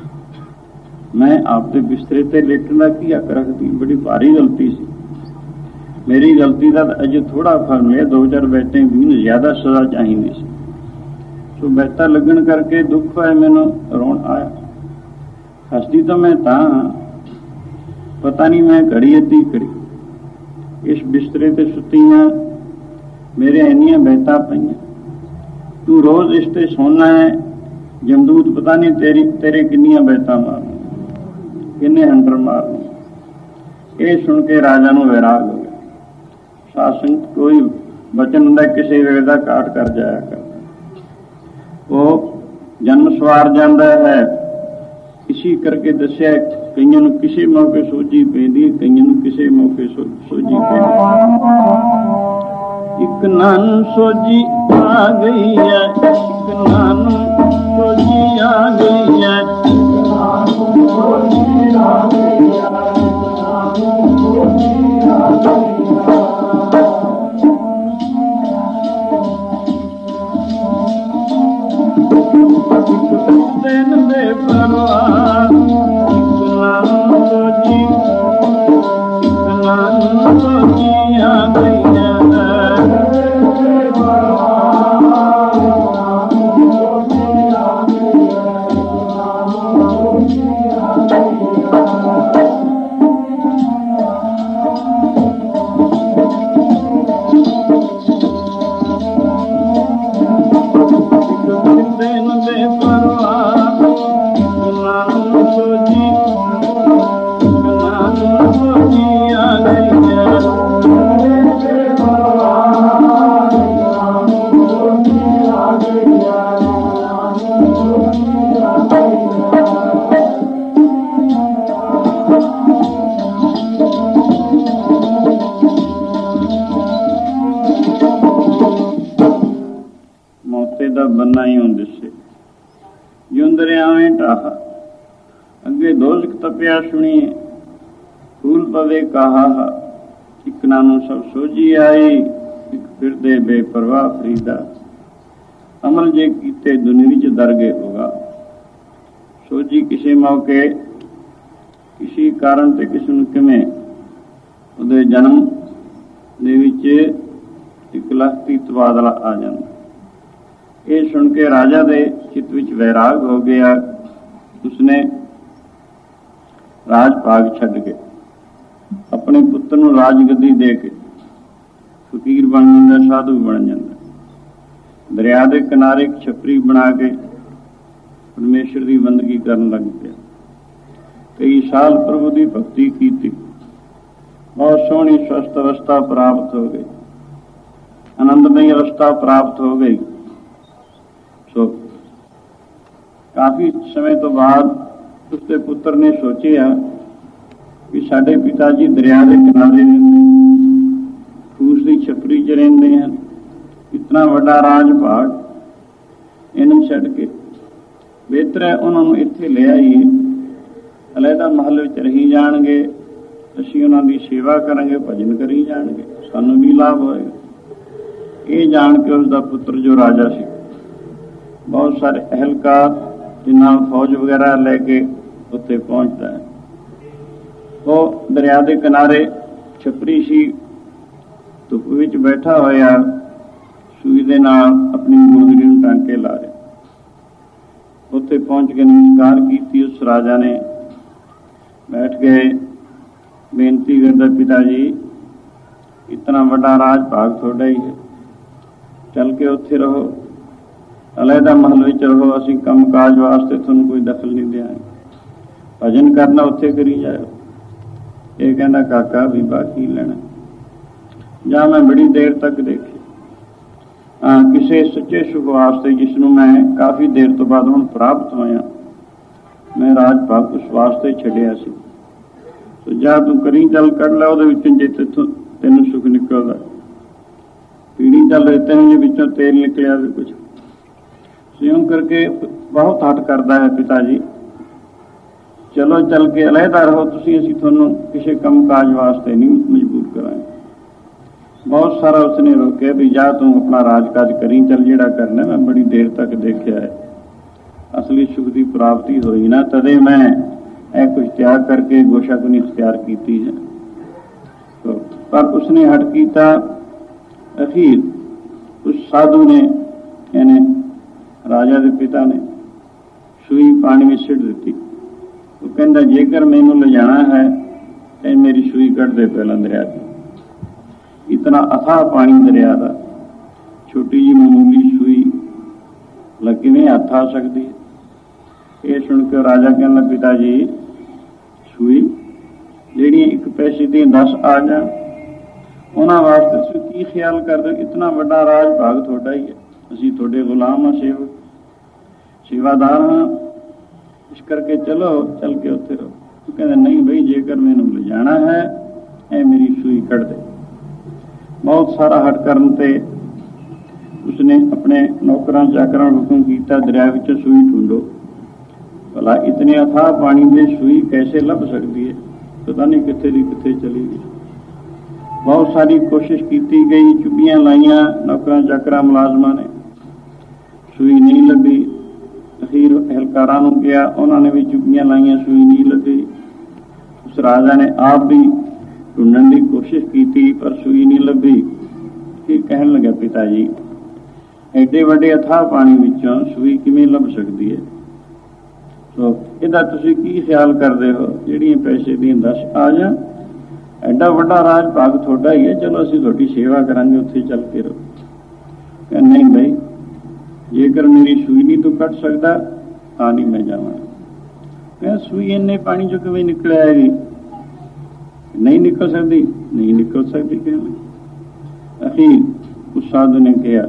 ਮੈਂ ਆਪਦੇ ਬਿਸਤਰੇ ਤੇ ਲੇਟਣ ਦਾ ਕੀ ਹੱਕ ਰੱਖਦੀ? ਬੜੀ ਭਾਰੀ ਗਲਤੀ ਸੀ ਮੇਰੀ। ਗਲਤੀ ਦਾ ਅਜੇ ਥੋੜਾ ਫਲ ਮਿਲਿਆ, ਦੋ ਚਾਰ ਬੈਠੇ ਵੀ ਜ਼ਿਆਦਾ ਸਜ਼ਾ ਚਾਹੀਦੀ ਸੀ। ਸੋ ਬੈਠਾ ਲੱਗਣ ਕਰਕੇ ਦੁੱਖ ਹੋਇਆ, ਮੈਨੂੰ ਰੋਣ ਆਇਆ। ਹੱਸਦੀ ਤਾਂ ਮੈਂ ਤਾਂ ਪਤਾ ਨਹੀਂ ਮੈਂ ਘੜੀ ਅੱਧੀ ਘੜੀ ਇਸ ਬਿਸਤਰੇ ਤੇ ਸੁੱਤੀਆਂ, ਮੇਰੇ ਇੰਨੀਆਂ ਬੈਤਾਂ ਪਈਆਂ। ਤੂੰ ਰੋਜ਼ ਇਸ ਤੇ ਸੌਣਾ ਹੈ, ਜਮਦੂਤ ਪਤਾ ਨਹੀਂ ਤੇਰੀ ਤੇਰੇ ਕਿੰਨੀਆਂ ਬੈਤਾਂ ਮਾਰਨ, ਕਿੰਨੇ ਹੰਡਰ ਮਾਰਨ। ਇਹ ਸੁਣ ਕੇ ਰਾਜਾ ਨੂੰ ਵੈਰਾਗ ਹੋ ਗਿਆ। ਸਾਸੰਗ ਕੋਈ ਬਚਨ ਹੁੰਦਾ ਕਿਸੇ ਵੇਲੇ ਦਾ ਕਾਟ ਕਰ ਜਾਇਆ ਕਰਦਾ। ਉਹ ਜਨਮ ਸਵਾਰ ਜਾਂਦਾ ਹੈ। ਇਸੀ ਕਰਕੇ ਦੱਸਿਆ, ਕਈਆਂ ਨੂੰ ਕਿਸੇ ਮੌਕੇ ਸੋਝੀ ਪੈਂਦੀ, ਕਈਆਂ ਨੂੰ ਕਿਸੇ ਮੌਕੇ ਸੋਝੀ ਪੈਂਦੀ। ਇੱਕ ਨਾਨੂੰ ਸੋਝੀ ਆ ਗਈ ਹੈ, ਇੱਕ ਨਾਨੂੰ ਸੋਝੀ ਆ ਗਈ ਹੈ, ਇੱਕ ਨਾਨੂੰ ਸੋਝੀ ਆ ਗਈ ਹੈ, ਇੱਕ ਨਾਨੂੰ ਸੋਝੀ ਆ ਗਈ ਹੈ। ਛਾਈਓਂ ਦਿਸੇ, ਜਿਉਂ ਦਰਿਆਵੇਂ ਢਾਹਾ। ਅੱਗੇ ਦੋਜ਼ਖ ਤਪਿਆ ਸੁਣੀਏ, ਫੂਲ ਪਵੇ ਕਾਹਾ। ਇਕਨਾਂ ਨੂੰ ਸਭ ਸੋਝੀ ਆਈ, ਇੱਕ ਫਿਰਦੇ ਬੇਪਰਵਾਹ ਫਰੀਦਾ। ਅਮਲ ਜੇ ਕੀਤੇ ਦੁਨੀਆ ਚ ਦਰਗੇ ਹੋਗਾ। ਸੋਝੀ ਕਿਸੇ ਮੌਕੇ, ਕਿਸੇ ਕਾਰਨ ਤੇ ਕਿਸੇ ਨੂੰ ਕਿਵੇਂ ਉਹਦੇ ਜਨਮ ਦੇ ਵਿੱਚ ਇੱਕ ਲਖਤੀ ਤਬਾਦਲਾ ਆ ਜਾਂਦਾ। ਇਹ ਸੁਣ ਕੇ ਰਾਜਾ ਦੇ ਚਿੱਤ ਵਿੱਚ ਵੈਰਾਗ ਹੋ ਗਿਆ। ਉਸਨੇ ਰਾਜ ਭਾਗ ਛੱਡ ਕੇ ਆਪਣੇ ਪੁੱਤਰ ਨੂੰ ਰਾਜਗੱਦੀ ਦੇ ਕੇ ਫਕੀਰ ਬਣ ਜਾਂਦਾ, ਸਾਧੂ ਬਣ ਜਾਂਦਾ। ਦਰਿਆ ਦੇ ਕਿਨਾਰੇ ਇੱਕ ਛਪਰੀ ਬਣਾ ਕੇ ਪਰਮੇਸ਼ਰ ਦੀ ਬੰਦਗੀ ਕਰਨ ਲੱਗ ਪਿਆ। ਕਈ ਸਾਲ ਪ੍ਰਭੂ ਦੀ ਭਗਤੀ ਕੀਤੀ। ਬਹੁਤ ਸੋਹਣੀ ਸਵਸਥ ਅਵਸਥਾ ਪ੍ਰਾਪਤ ਹੋ ਗਈ, ਆਨੰਦਮਈ ਅਵਸਥਾ ਪ੍ਰਾਪਤ ਹੋ ਗਈ। ਸੋ ਕਾਫੀ ਸਮੇਂ ਤੋਂ ਬਾਅਦ ਉਸਦੇ ਪੁੱਤਰ ਨੇ ਸੋਚਿਆ ਕਿ ਸਾਡੇ ਪਿਤਾ ਜੀ ਦਰਿਆ ਦੇ ਕਿਨਾਰੇ ਰਹਿੰਦੇ, ਫੂਸ ਦੀ ਛਪਰੀ ਚ ਰਹਿੰਦੇ ਹਨ, ਇਤਨਾ ਵੱਡਾ ਰਾਜ ਭਾਗ ਇਹਨੂੰ ਛੱਡ ਕੇ ਬਿਹਤਰ ਹੈ ਉਹਨਾਂ ਨੂੰ ਇੱਥੇ ਲੈ ਆਈਏ, ਅਲੱਗਾ ਮਹੱਲ ਵਿੱਚ ਰਹੀ ਜਾਣਗੇ, ਅਸੀਂ ਉਹਨਾਂ ਦੀ ਸੇਵਾ ਕਰਾਂਗੇ, ਭਜਨ ਕਰੀ ਜਾਣਗੇ, ਸਾਨੂੰ ਵੀ ਲਾਭ ਹੋਏਗਾ। ਇਹ ਜਾਣ ਕੇ ਉਸਦਾ ਪੁੱਤਰ ਜੋ ਰਾਜਾ ਸੀ ਬਹੁਤ ਸਾਰੇ ਅਹਿਲਕਾਰ ਦੇ ਨਾਲ ਫੌਜ ਵਗੈਰਾ ਲੈ ਕੇ ਉੱਥੇ ਪਹੁੰਚਦਾ ਹੈ। ਉਹ ਦਰਿਆ ਦੇ ਕਿਨਾਰੇ ਛਪਰੀ ਸੀ, ਧੁੱਪ ਵਿੱਚ ਬੈਠਾ ਹੋਇਆ, ਸੂਈ ਦੇ ਨਾਲ ਆਪਣੀ ਮੁਰਦਰੀ ਨੂੰ ਟਾਂਕੇ ਲਾ ਰਿਹਾ। ਉੱਥੇ ਪਹੁੰਚ ਕੇ ਨਮਸਕਾਰ ਕੀਤੀ। ਉਸ ਰਾਜਾ ਨੇ ਬੈਠ ਗਏ, ਬੇਨਤੀ ਕਰਦਾ, ਪਿਤਾ ਜੀ ਇਤਨਾ ਵੱਡਾ ਰਾਜ ਭਾਗ ਤੁਹਾਡਾ ਹੀ ਹੈ, ਚੱਲ ਕੇ ਉੱਥੇ ਰਹੋ, ਅਲੱਗਾ ਮਹੱਲ ਵਿੱਚ ਰਹੋ, ਅਸੀਂ ਕੰਮ ਕਾਜ ਵਾਸਤੇ ਤੁਹਾਨੂੰ ਕੋਈ ਦਖਲ ਨਹੀਂ ਦਿਆਂਗੇ, ਭਜਨ ਕਰਨਾ ਉੱਥੇ ਕਰੀ ਜਾਓ। ਇਹ ਕਹਿੰਦਾ, ਕਾਕਾ ਬੀਬਾ ਕੀ ਲੈਣਾ, ਜਾਂ ਮੈਂ ਬੜੀ ਦੇਰ ਤੱਕ ਦੇਖੀ ਹਾਂ ਕਿਸੇ ਸੱਚੇ ਸੁਖ ਵਾਸਤੇ ਜਿਸ ਨੂੰ ਮੈਂ ਕਾਫੀ ਦੇਰ ਤੋਂ ਬਾਅਦ ਹੁਣ ਪ੍ਰਾਪਤ ਹੋਇਆ, ਮੈਂ ਰਾਜ ਭਾਗ ਉਸ ਵਾਸਤੇ ਛੱਡਿਆ ਸੀ। ਸੋ ਜਾਂ ਤੂੰ ਕਰੀ ਚੱਲ ਕੱਢ ਲੈ ਉਹਦੇ ਵਿੱਚੋਂ ਜੇ ਤੈਥੋਂ ਤੈਨੂੰ ਸੁਖ ਨਿਕਲਦਾ। ਪੀੜੀ ਚੱਲ ਰਹੀ ਤੈਨੂੰ ਜੇ ਵਿੱਚੋਂ ਤੇਲ ਨਿਕਲਿਆ ਵੀ ਕੁਛ। ਸਿਉਂ ਕਰਕੇ ਬਹੁਤ ਹੱਠ ਕਰਦਾ ਹੈ, ਪਿਤਾ ਜੀ ਚਲੋ ਚੱਲ ਕੇ ਅਲੱਗਾ ਰਹੋ ਤੁਸੀਂ, ਅਸੀਂ ਤੁਹਾਨੂੰ ਕਿਸੇ ਕੰਮ ਕਾਜ ਵਾਸਤੇ ਨਹੀਂ ਮਜਬੂਰ ਕਰਾਂਗੇ। ਬਹੁਤ ਸਾਰਾ ਉਸਨੇ ਰੋਕਿਆ ਵੀ ਜਾ ਤੂੰ ਆਪਣਾ ਰਾਜ ਕਾਜ ਕਰੀ ਚੱਲ, ਜਿਹੜਾ ਕਰਨਾ ਮੈਂ ਬੜੀ ਦੇਰ ਤੱਕ ਦੇਖਿਆ ਹੈ, ਅਸਲੀ ਸੁਖ ਦੀ ਪ੍ਰਾਪਤੀ ਹੋਈ ਨਾ ਤਦੇ ਮੈਂ ਇਹ ਕੁਝ ਤਿਆਗ ਕਰਕੇ ਗੋਸ਼ਾਗੁਨੀ ਇਖਤਿਆਰ ਕੀਤੀ ਹੈ। ਪਰ ਉਸਨੇ ਹਟ ਕੀਤਾ। ਅਖੀਰ ਉਸ ਸਾਧੂ ਨੇ ਇਹਨੇ ਰਾਜਾ ਦੇ ਪਿਤਾ ਨੇ ਸੂਈ ਪਾਣੀ ਵਿੱਚ ਸਿੱਟ ਦਿੱਤੀ। ਉਹ ਕਹਿੰਦਾ, ਜੇਕਰ ਮੈਨੂੰ ਲਿਜਾਣਾ ਹੈ ਤਾਂ ਮੇਰੀ ਸੂਈ ਕੱਢ ਦੇ ਪਹਿਲਾਂ ਦਰਿਆ ਚ। ਇਤਨਾ ਅਥਾਹ ਪਾਣੀ ਦਰਿਆ ਦਾ, ਛੋਟੀ ਜਿਹੀ ਮਾਮੂਲੀ ਸੂਈ ਲੱਗ ਕਿਵੇਂ ਹੱਥ ਆ ਸਕਦੀ ਹੈ। ਇਹ ਸੁਣ ਕੇ ਰਾਜਾ ਕਹਿੰਦਾ, ਪਿਤਾ ਜੀ ਸੂਈ ਜਿਹੜੀਆਂ ਇੱਕ ਪੈਸੇ ਦੀਆਂ ਦਸ ਆ ਜਾਣ, ਉਹਨਾਂ ਵਾਸਤੇ ਤੁਸੀਂ ਕੀ ਖਿਆਲ ਕਰਦੇ ਹੋ? ਇਤਨਾ ਵੱਡਾ ਰਾਜ ਭਾਗ ਤੁਹਾਡਾ ਹੀ ਹੈ, ਅਸੀਂ ਤੁਹਾਡੇ ਗੁਲਾਮ ਹਾਂ, ਸੇਵਕ ਸੇਵਾਦਾਰ ਹਾਂ, ਇਸ ਕਰਕੇ ਚਲੋ ਚੱਲ ਕੇ ਉੱਥੇ ਰਹੋ। ਉਹ ਕਹਿੰਦਾ, ਨਹੀਂ ਬਈ ਜੇਕਰ ਮੈਨੂੰ ਲਿਜਾਣਾ ਹੈ ਇਹ ਮੇਰੀ ਸੂਈ ਕੱਢ ਦੇ। ਬਹੁਤ ਸਾਰਾ ਹੱਟ ਕਰਨ ਤੇ ਉਸਨੇ ਆਪਣੇ ਨੌਕਰਾਂ ਚਾਕਰਾਂ ਨੂੰ ਹੁਕਮ ਕੀਤਾ, ਦਰਿਆ ਵਿੱਚ ਸੂਈ ਢੂੰਡੋ। ਭਲਾ ਇਤਨੇ ਅਥਾਹ ਪਾਣੀ ਦੇ ਸੂਈ ਕੈਸੇ ਲੱਭ ਸਕਦੀ ਹੈ? ਪਤਾ ਨਹੀਂ ਕਿੱਥੇ ਦੀ ਕਿੱਥੇ ਚਲੀ ਗਈ। ਬਹੁਤ ਸਾਰੀ ਕੋਸ਼ਿਸ਼ ਕੀਤੀ ਗਈ, ਚੁੱਭੀਆਂ ਲਾਈਆਂ ਨੌਕਰਾਂ ਚਾਕਰਾਂ ਮੁਲਾਜ਼ਮਾਂ ਨੇ, ਸੂਈ ਨਹੀਂ ਲੱਭੀ। ਅਖੀਰ ਅਹਿਲਕਾਰਾਂ ਨੂੰ ਕਿਹਾ, ਉਹਨਾਂ ਨੇ ਵੀ ਚੁੱਭੀਆਂ ਲਾਈਆਂ, ਸੂਈ ਨਹੀਂ ਲੱਭੀ। ਉਸ ਰਾਜਾ ਨੇ ਆਪ ਵੀ ਢੂੰਡਣ ਦੀ ਕੋਸ਼ਿਸ਼ ਕੀਤੀ ਪਰ ਸੂਈ ਨਹੀਂ ਲੱਭੀ। ਇਹ ਕਹਿਣ ਲੱਗਾ, ਪਿਤਾ ਜੀ ਐਡੇ ਵੱਡੇ ਅਥਾਹ ਪਾਣੀ ਵਿੱਚੋਂ ਸੂਈ ਕਿਵੇਂ ਲੱਭ ਸਕਦੀ ਹੈ? ਸੋ ਇਹਦਾ ਤੁਸੀਂ ਕੀ ਖਿਆਲ ਕਰਦੇ ਹੋ? ਜਿਹੜੀਆਂ ਪੈਸੇ ਦੀਆਂ ਦਸ ਆ ਜਾ, ਐਡਾ ਵੱਡਾ ਰਾਜ ਭਾਗ ਤੁਹਾਡਾ ਹੀ ਹੈ, ਚਲੋ ਅਸੀਂ ਤੁਹਾਡੀ ਸੇਵਾ ਕਰਾਂਗੇ, ਉੱਥੇ ਚੱਲ ਕੇ ਰਹੋ। ਕਹਿੰਦਾ, ਨਹੀਂ ਬਈ ਜੇਕਰ ਮੇਰੀ ਸੂਈ ਨਹੀਂ ਤੂੰ ਕੱਢ ਸਕਦਾ ਤਾਂ ਨਹੀਂ ਮੈਂ ਜਾਵਾਂਗਾ। ਕਹਿੰਦਾ, ਸੂਈ ਇੰਨੇ ਪਾਣੀ ਚੋਂ ਕਿਵੇਂ ਨਿਕਲ ਆਏਗੀ? ਨਹੀਂ ਨਿਕਲ ਸਕਦੀ, ਨਹੀਂ ਨਿਕਲ ਸਕਦੀ ਕਹਿੰਦੇ। ਅਖੀਰ ਉਸ ਸਾਧੂ ਨੇ ਕਿਹਾ,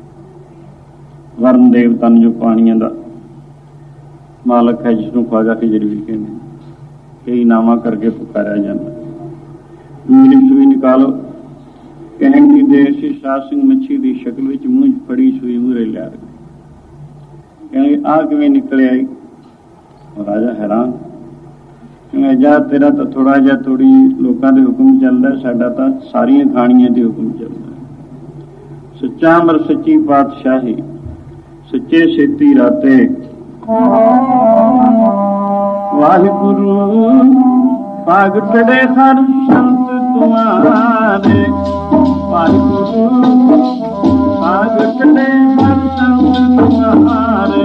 ਵਰਨ ਦੇਵਤਾ ਜੋ ਪਾਣੀਆਂ ਦਾ ਮਾਲਕ ਹੈ, ਜਿਸਨੂੰ ਖਵਾਜਾ ਖਿਜਰ ਵੀ ਕਹਿੰਦੇ, ਕਈ ਨਾਵਾਂ ਕਰਕੇ ਪੁਕਾਰਿਆ ਜਾਂਦਾ, ਮੇਰੀ ਸੂਈ ਨਿਕਾਲੋ। ਕਹਿਣ ਦੀ ਦੇਰ ਸੀ, ਸਾਧ ਸਿੰਘ ਮੱਛੀ ਦੀ ਸ਼ਕਲ ਵਿੱਚ ਮੂੰਹ ਫੜੀ ਸੂਈ ਮੂਹਰੇ ਲਿਆ ਰੱਖੀ। आ किवें निकल आई। राजा हैरान, जा तेरा तो थोड़ा जिहा थोड़ी लोगों के हुक्म चलता, साडा तो सारियां खाणियां दे हुक्म चलता। सच्चा अमर सच्ची पातशाही, सच्चे सेती राते, वाहिगुरु भाग चढ़े हर संत तुम्हारे, वाहिगुरु भाग चढ़े हर संत तुम्हारे।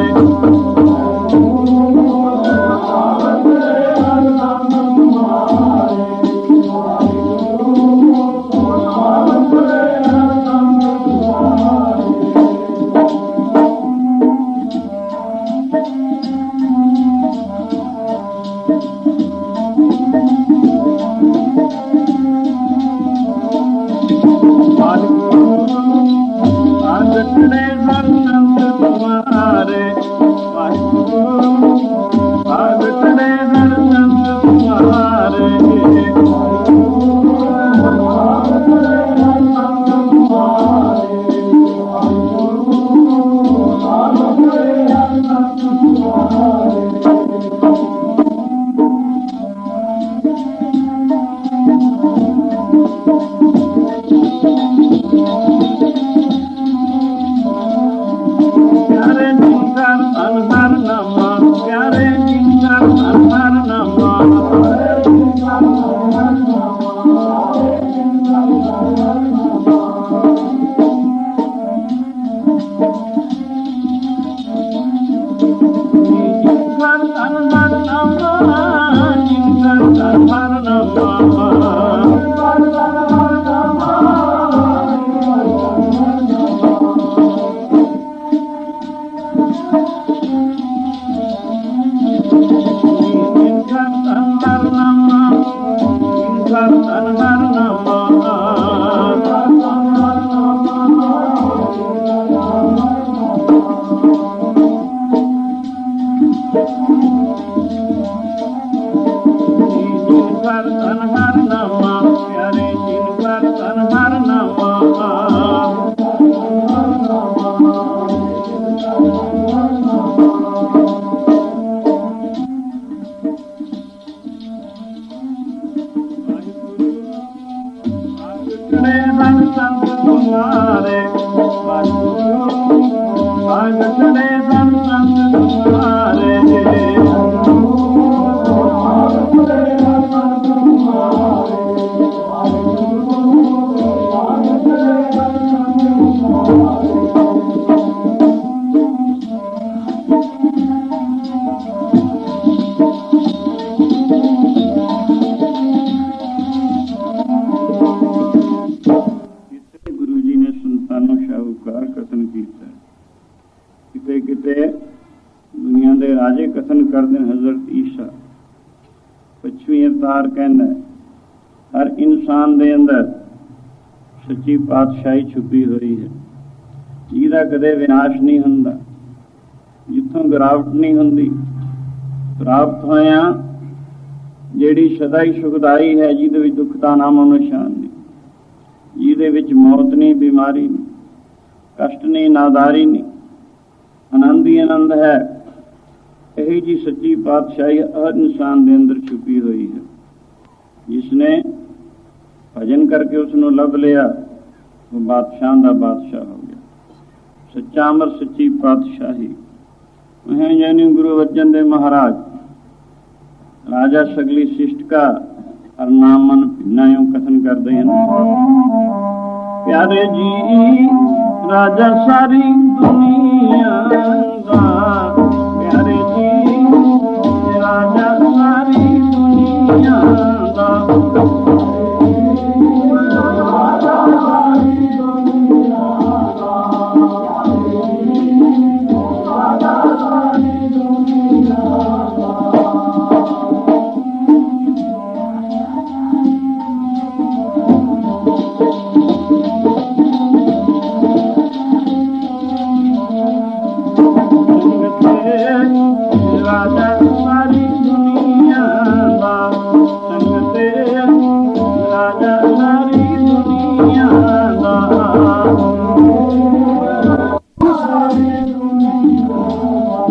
सच्ची पातशाही छुपी हुई है, जिहदा कदे विनाश नहीं हुंदा, जिथों गिरावट नहीं हुंदी। प्राप्त होया जिहड़ी सदा ही सुखदाई है, जिहदे विच दुख दा नामो निशान नहीं, जिहदे विच मौत नहीं, बीमारी नहीं, कष्ट नहीं, नादारी नहीं, आनंद ही आनंद है। यही जी सच्ची पातशाही हर इंसान के अंदर छुपी हुई है। जिसने भजन करके उसनों लभ लिया, वो बादशाह का बादशाह हो गया। सच्चा अमर सच्ची पातशाही वह यानी गुरु अर्जन देव महाराज राजा सगली शिष्ट का हरनाम मन भिन्ना यूं कथन करते हैं। प्यारे जी राजा सारी दुनिया दा, प्यारे जी राजा सारी दुनिया दा,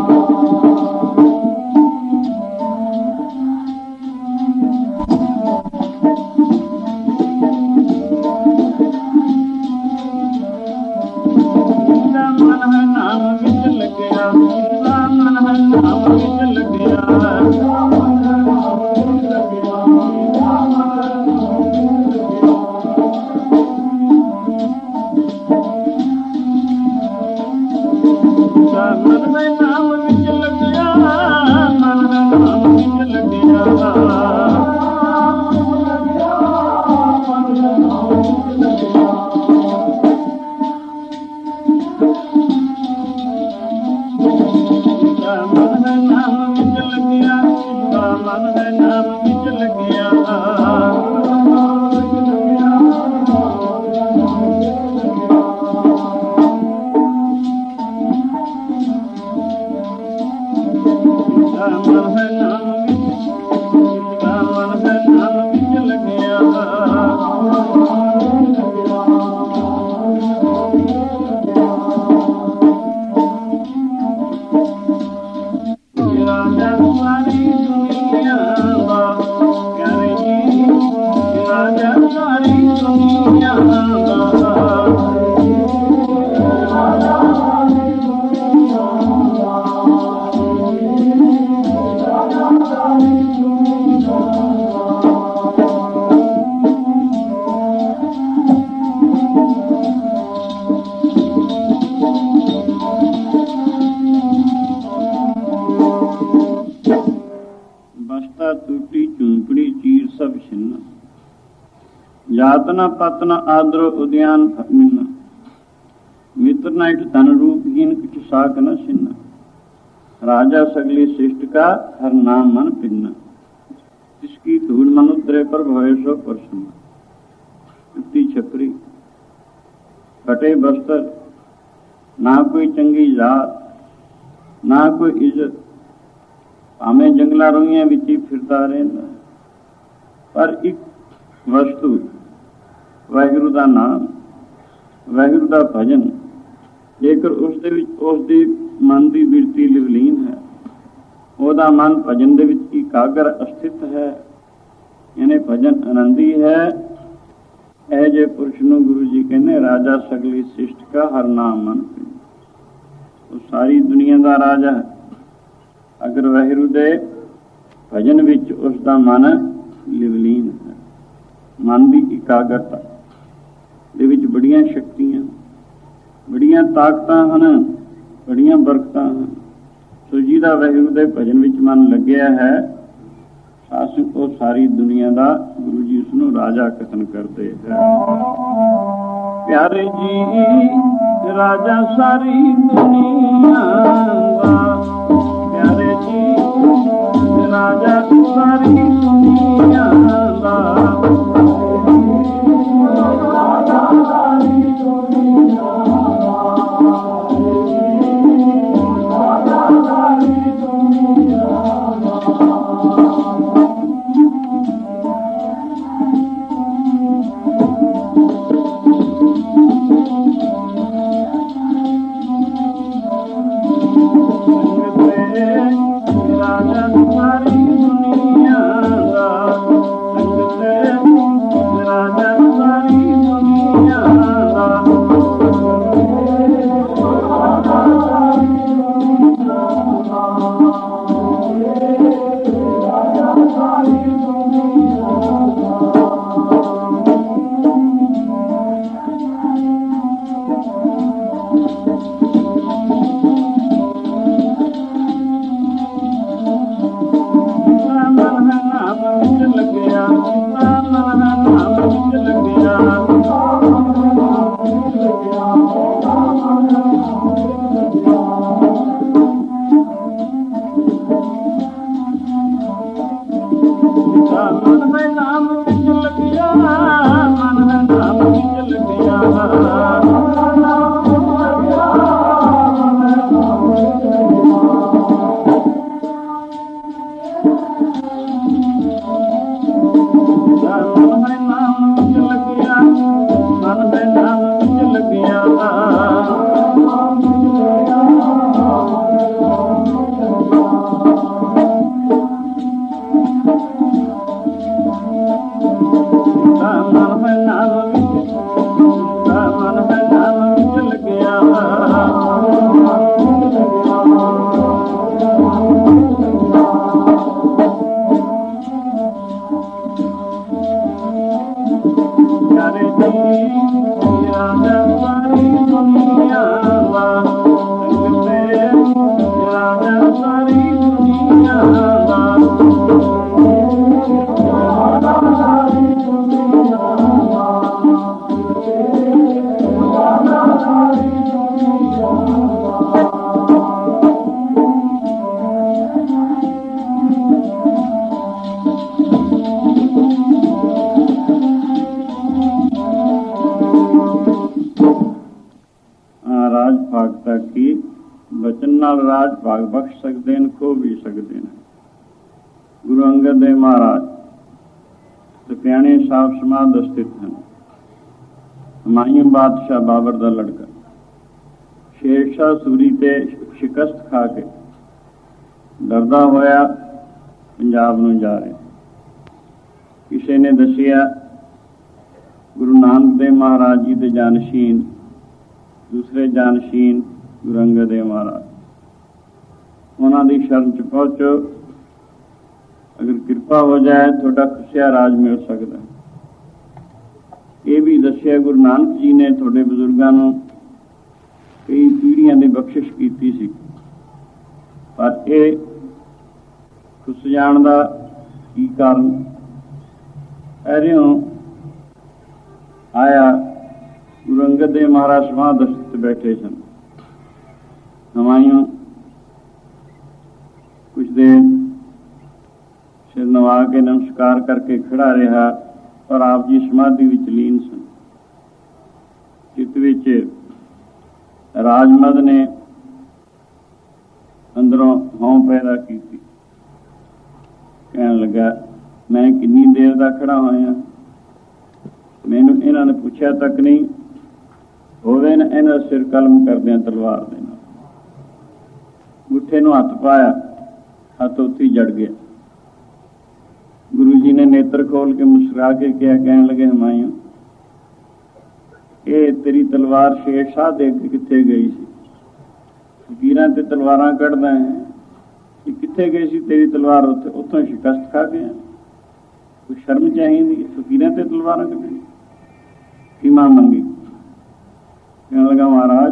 ਜਾਤਨਾ ਪਤਨਾ ਆਦਰ ਉਦਿਆਨ ਮਿਨ ਮਿੱਤਰ ਨਾਇਟ ਧਨ ਰੂਪਹੀਨ ਕਿਛ ਸਾਕ ਨ ਸਿੰਨ ਰਾਜਾ ਸਗਲੀ ਸ੍ਰਿਸ਼ਟ ਕਾ ਹਰ ਨਾਮ ਮਨ ਪਿੰਨ ਜਿਸकी धूल मन उतरे पर भय सो प्रसन्न इतनी छपरी फटे बस्तर ना कोई चंगी जात ना कोई इज्जत भावें जंगला रोइयां विच ही फिरदा रहिंदा पर एक वस्तु वाहिगुरू का नाम वाहिगुरू का भजन जेकर उसदे विच उसदी मन की बिरती लिवलीन है ਉਹਦਾ मन भजन दे विच इकागर अस्थित है यानी भजन आनंदी है ऐ जे पुरुष नूं गुरु जी कहने राजा सगली सृष्ट का हर नाम मन वो सारी दुनिया का राजा है अगर वाहिगुरू दे भजन विच उसका मन लिवलीन है मन की इकागरता दे विच बड़ियां शक्तियां बड़ियां ताकतां हन बड़ियां बरकतां हन सो जिहदा वाहिगुरू दे भजन विच मन लग्या है शासक वो सारी दुनिया का गुरु जी उसनूं राजा कथन करते हैं प्यारे जी राजा सारी दुनिया दा प्यारे जी राजा सारी दुनिया दा भाग बख्श सकते हैं, खो भी सकते हैं। गुरु अंगद देव महाराज तपियाणे साहब समाध स्थित हैं। हुमायूं बादशाह बाबर का लड़का शेरशाह सूरी ते शिकस्त खा के डरदा होया पंजाब नूं जा रहा। किसी ने दसिया गुरु नानक देव महाराज जी के जानशीन दूसरे जानशीन गुरु अंगद देव महाराज, उन्होंने दी शरण च पहुंचो, अगर कृपा हो जाए थोड़ा खुशिया राज मिल सकता है। ये भी दसिया गुरु नानक जी ने थोड़े बजुर्गों को कई पीढ़ियां की बख्शिश की सी, पर यह खुश जाण का की कारण पहरियों आया गुरु अंगद देव महाराज समाध स्थित बैठे सन। हुमायूं कुछ देर सिर नवा के नमस्कार करके खड़ा रहा, और आप जी समाधि विच लीन सन। चित विच राजमद ने अंदरों हों पैदा की, कहन लगा मैं किन्नी देर का खड़ा होया, मैनू इन्हां ने पूछा तक नहीं, होवे न इन्हां सिर कलम करदे तलवार दे नाल। गुठे नूं हथ पाया, हथ उत्थे ही जड़ गया। गुरु जी ने नेत्र खोल के मुस्कुरा के क्या कहन लगे, हुमायूं ये तेरी तलवार शेरशाह दे के कित्थे गई सी? फकीरां ते तलवारां कढ़दा है, ये कित्थे गई सी तेरी तलवार? उत्थे उत्थों शिकस्त खा गया। कोई शर्म चाहिए फकीरां ते तलवारां कढ़नी? कीमा मंगी? कहने लगा महाराज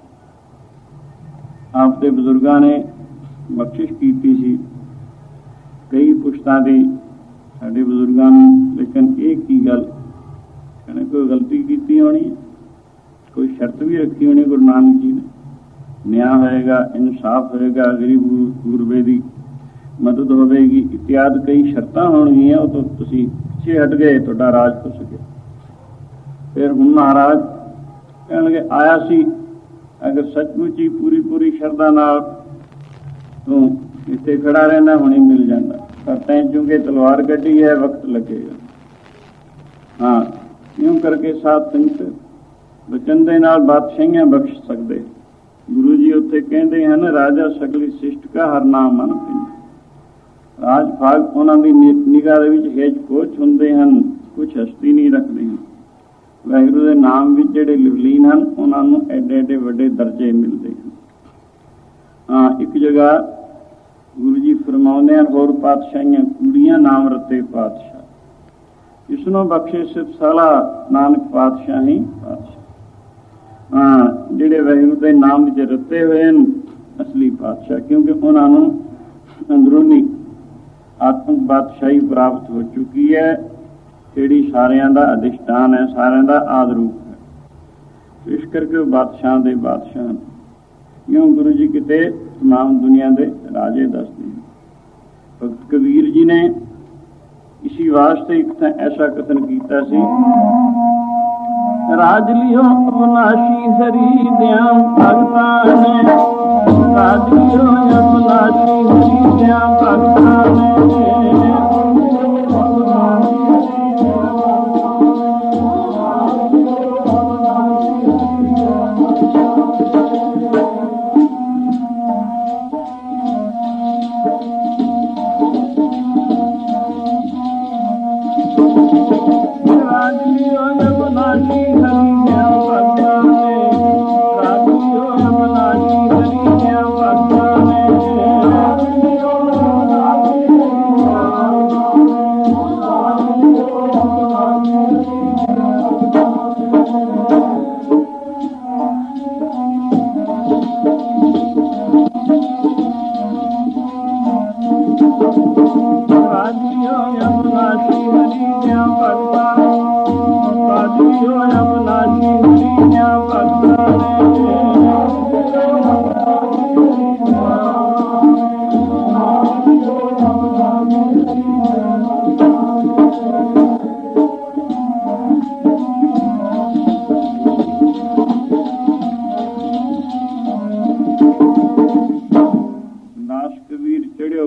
आपके बजुर्गों ने बख्शिश की सी कई पुश्तां दी साडे बजुर्गों ने, लेकिन एक ही गल कहने कोई गलती की होनी, कोई शर्त भी रखी होनी गुरु नानक जी ने, न्याय होएगा, इंसाफ होएगा, गरीब गुरबे की मदद होगी इत्यादि कई शर्तां होणगियां। वो तो तुसीं पिछे हट गए, तुहाडा राज खुस गया। फिर हुण महाराज कहण लगे आया सी, अगर सचमुच ही पूरी पूरी शरधा नाल तू इत्थे खड़ा रहना हुणे मिल जाता, पर तैं चूंकि तलवार कढ़ी है वक्त लगेगा। हाँ यूं करके साथ संगत बचन दे नाल बादशाहियां बख्श सकते। गुरु जी उत्थे कहते हैं राजा सकली शिष्ट का हर नाम मन पिंड। राज भाग उन्हां दी निगाह दे विच हेज कोच हुंदे हन, कुछ हस्ती नहीं रखते हैं। वाहिगुरू के नाम विच जिहड़े लवलीन हैं उन्हां नूं एडे एडे वड्डे दर्जे मिलते हैं। हाँ एक जगह गुरु जी फरमाउंदे हैं होर पातशाहियां कुड़ियां नाम रते पातशाह, इसनों बख्शे सिर्फ साला नानक पातशाह ही पातशाह। हाँ जिहड़े वाहिगुरू के नाम विच रते हुए हैं असली पातशाह, क्योंकि उन्हां नूं अंदरूनी आत्मक बादशाही प्राप्त हो चुकी है, जिहड़ी सारियां दा अधिष्ठान है, सारियां दा आद रूप है। तो इस करके बादशाह दे बादशाह यूं गुरु जी किते तमाम दुनिया के राजे दसते हैं। भगत कबीर जी ने इसी वास्ते एक ऐसा कथन किया सी, राज लियो अविनाशी हरि दया भगतां ने, राज लियो अविनाशी हरि दया भगतां ने।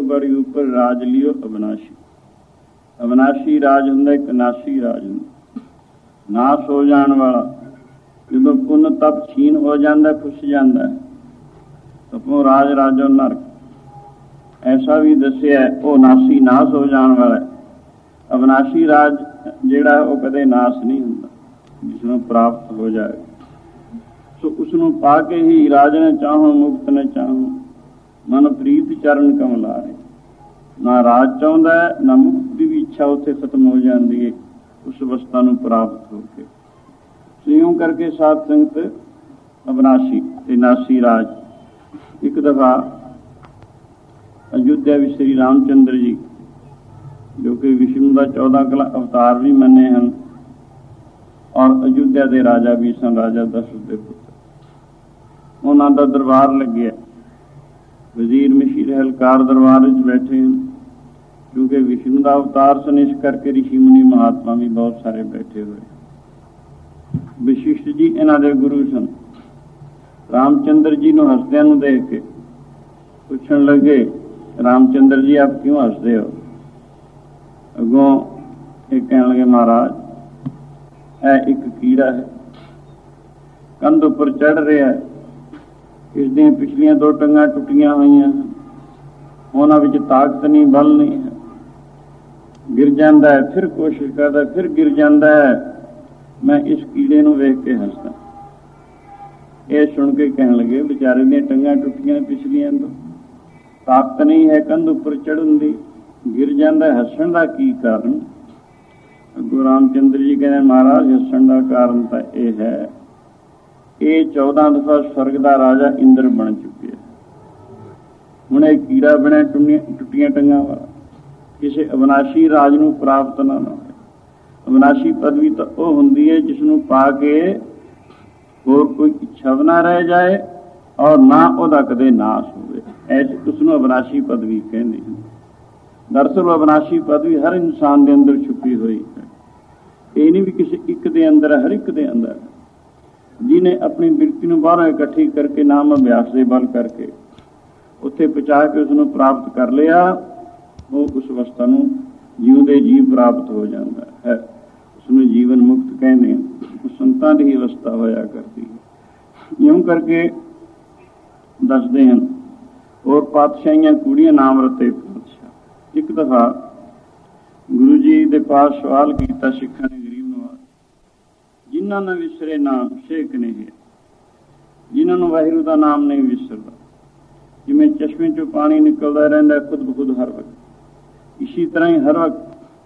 बड़ी ऊपर राज लियो अविनाशी। अविनाशी राज हुंदा, एक नाशी राज हुंदा, नाश हो जाण वाला। ਜਦੋਂ ਪੁੰਨ ਤਪ ਛੀਨ ਹੋ ਜਾਂਦਾ, ਫੁੱਸ ਜਾਂਦਾ, ਤਪੋਂ ਰਾਜ ਰਾਜੋ ਨਰਕ, ਐਸਾ ਵੀ ਦੱਸਿਆ ਉਹ ਨਾਸੀ ਨਾਸ ਹੋ ਜਾਣ ਵਾਲਾ। ਅਵਿਨਾਸ਼ੀ ਰਾਜ ਜਿਹੜਾ ਉਹ ਕਦੇ ਨਾਸ ਨਹੀਂ ਹੁੰਦਾ, ਜਿਸ ਨੂੰ ਪ੍ਰਾਪਤ ਹੋ ਜਾਏ ਸੋ ਉਸ ਨੂੰ ਪਾ ਕੇ ਹੀ ਰਾਜ ਨ ਚਾਹੋ ਮੁਕਤ ਨ ਚਾਹੋ, ਮਨ ਪ੍ਰੀਤ ਚਰਨ ਕਮਲਾਰੇ। ਨਾ ਰਾਜ ਚਾਹੁੰਦਾ ਨਾ ਮੁਕਤ ਦੀ ਵੀ ਇੱਛਾ ਉੱਥੇ ਖਤਮ ਹੋ ਜਾਂਦੀ ਹੈ ਉਸ ਅਵਸਥਾ ਨੂੰ ਪ੍ਰਾਪਤ ਹੋ ਕੇ। ਸੋ ਇਉਂ ਕਰਕੇ ਸਾਧ ਸੰਗਤ ਅਵਿਨਾਸ਼ੀ ਤੇ ਨਾਸੀ ਰਾਜ। ਇੱਕ ਦਫਾ ਅਯੁੱਧਿਆ ਵਿੱਚ ਸ੍ਰੀ ਰਾਮ ਚੰਦਰ ਜੀ, ਜੋ ਕਿ ਵਿਸ਼ਨੂੰ ਦਾ ਚੌਦਾਂ ਕਲਾ ਅਵਤਾਰ ਵੀ ਮੰਨੇ ਹਨ, ਔਰ ਅਯੁੱਧਿਆ ਦੇ ਰਾਜਾ ਵੀ ਸਨ, ਰਾਜਾ ਦਸ਼ਰਥ ਦੇ ਪੁੱਤਰ। ਉਹਨਾਂ ਦਾ ਦਰਬਾਰ ਲੱਗਿਆ, ਵਜ਼ੀਰ ਮਸ਼ੀਰ ਹਲਕਾਰ ਦਰਬਾਰ ਵਿੱਚ ਬੈਠੇ ਹਨ। ਕਿਉਂਕਿ ਵਿਸ਼ਨੂੰ ਦਾ ਅਵਤਾਰ ਸਨ, ਇਸ ਕਰਕੇ ਰਿਸ਼ੀ ਮੁਨੀ ਮਹਾਤਮਾ ਵੀ ਬਹੁਤ ਸਾਰੇ ਬੈਠੇ ਹੋਏ। ਵਸ਼ਿਸ਼ਟ ਜੀ ਇਹਨਾਂ ਦੇ ਗੁਰੂ ਸਨ। ਰਾਮਚੰਦਰ ਜੀ ਨੂੰ ਹੱਸਦਿਆਂ ਨੂੰ ਦੇਖ ਕੇ ਪੁੱਛਣ ਲੱਗੇ, ਰਾਮਚੰਦਰ ਜੀ ਆਪ ਕਿਉਂ ਹੱਸਦੇ ਹੋ? ਅੱਗੋਂ ਇਹ ਕਹਿਣ ਲੱਗੇ, ਮਹਾਰਾਜ ਇਹ ਇੱਕ ਕੀੜਾ ਹੈ, ਕੰਧ ਉੱਪਰ ਚੜ ਰਿਹਾ ਹੈ, ਇਸ ਦੀਆਂ ਪਿਛਲੀਆਂ ਦੋ ਟੰਗਾਂ ਟੁੱਟੀਆਂ ਹੋਈਆਂ ਹਨ, ਉਹਨਾਂ ਵਿੱਚ ਤਾਕਤ ਨਹੀਂ, ਬਲ ਨਹੀਂ ਹੈ, ਗਿਰ ਜਾਂਦਾ ਹੈ, ਫਿਰ ਕੋਸ਼ਿਸ਼ ਕਰਦਾ, ਫਿਰ ਗਿਰ ਜਾਂਦਾ ਹੈ। ਮੈਂ ਇਸ ਕੀੜੇ ਨੂੰ ਵੇਖ ਕੇ ਹੱਸਦਾ। ਇਹ ਸੁਣ ਕੇ ਕਹਿਣ ਲੱਗੇ, ਵਿਚਾਰੇ ਦੀਆਂ ਟੰਗਾਂ ਟੁੱਟੀਆਂ ਪਿਛਲੀਆਂ ਤੋਂ, ਤਾਕਤ ਨਹੀਂ ਹੈ ਕੰਧ ਉੱਪਰ ਚੜ੍ਹਨ ਦੀ, ਗਿਰ ਜਾਂਦਾ, ਹੱਸਣ ਦਾ ਕੀ ਕਾਰਨ? ਗੁਰੂ ਰਾਮਚੰਦਰ ਜੀ ਕਹਿੰਦੇ, ਮਹਾਰਾਜ ਹੱਸਣ ਦਾ ਕਾਰਨ ਤਾਂ ਇਹ ਹੈ, ਇਹ ਚੌਦਾਂ ਦਫਾ ਸਵਰਗ ਦਾ ਰਾਜਾ ਇੰਦਰ ਬਣ ਚੁੱਕਿਆ, ਹੁਣ ਇਹ ਕੀੜਾ ਬਣਿਆ ਟੁੱਟੀਆਂ ਟੰਗਾਂ ਵਾਲਾ, ਕਿਸੇ ਅਵਿਨਾਸ਼ੀ ਰਾਜ ਨੂੰ ਪ੍ਰਾਪਤ ਨਾ ਹੋਵੇ। ਅਵਿਨਾਸ਼ੀ ਪਦਵੀ ਤਾਂ ਉਹ ਹੁੰਦੀ ਹੈ ਜਿਸ ਨੂੰ ਪਾ ਕੇ ਹੋਰ ਕੋਈ ਇੱਛਾ ਨਾ ਰਹਿ ਜਾਏ ਔਰ ਨਾ ਉਹਦਾ ਕਦੇ ਨਾਸ਼ ਹੋਵੇ, ਐਸੀ ਉਸ ਨੂੰ ਅਵਿਨਾਸ਼ੀ ਪਦਵੀ ਕਹਿੰਦੇ ਹਨ। ਦਰਅਸਲ ਅਵਿਨਾਸ਼ੀ ਪਦਵੀ ਹਰ ਇਨਸਾਨ ਦੇ ਅੰਦਰ ਛੁਪੀ ਹੋਈ ਹੈ। ਇਹ ਨਹੀਂ ਵੀ ਕਿਸੇ ਇੱਕ ਦੇ ਅੰਦਰ ਹੈ, ਹਰ ਇੱਕ ਦੇ ਅੰਦਰ ਹੈ। ਜਿਹਨੇ ਆਪਣੀ ਬਿਰਤੀ ਨੂੰ ਬਾਹਰੋਂ ਇਕੱਠੀ ਕਰਕੇ ਨਾਮ ਅਭਿਆਸ ਦੇ ਬਲ ਕਰਕੇ ਉੱਥੇ ਪਹੁੰਚਾ ਕੇ ਉਸ ਨੂੰ ਪ੍ਰਾਪਤ ਕਰ ਲਿਆ, ਉਹ ਉਸ ਅਵਸਥਾ ਨੂੰ ਜਿਉਂਦੇ ਜੀਵ ਪ੍ਰਾਪਤ ਹੋ ਜਾਂਦਾ ਹੈ। ਉਸ ਨੂੰ ਜੀਵਨ ਮੁਕਤ ਕਹਿੰਦੇ ਹਨ। ਉਹ ਸੰਤਾਂ ਦੀ ਅਵਸਥਾ ਹੋਇਆ ਕਰਦੀ ਹੈ। ਇਉਂ ਕਰਕੇ ਦੱਸਦੇ ਹਨ। ਹੋਰ ਪਾਤਸ਼ਾਹੀਆਂ ਕੁੜੀਆਂ ਨਾਮ ਰਤੇ ਪਾਤਸ਼ਾਹ। ਇੱਕ ਦਫਾ ਗੁਰੂ ਜੀ ਦੇ ਪਾਸ ਸਵਾਲ ਕੀਤਾ ਸਿੱਖਾਂ ਨੇ ਗਰੀਬ ਨਵਾਜ਼, ਜਿਨ੍ਹਾਂ ਨੂੰ ਵਿਸਰੇ ਨਾਮ ਸ਼ੇਖ ਨੇ ਹੈ, ਜਿਨ੍ਹਾਂ ਨੂੰ ਵਾਹਿਗੁਰੂ ਦਾ ਨਾਮ ਨਹੀਂ ਵਿਸਰਦਾ। ਜਿਵੇਂ ਚਸ਼ਮੇ ਚੋਂ ਪਾਣੀ ਨਿਕਲਦਾ ਰਹਿੰਦਾ ਖੁਦ ਬਖੁਦ ਹਰ ਵਕਤ, ਇਸੀ ਤਰ੍ਹਾਂ ਹੀ ਹਰ ਵਕਤ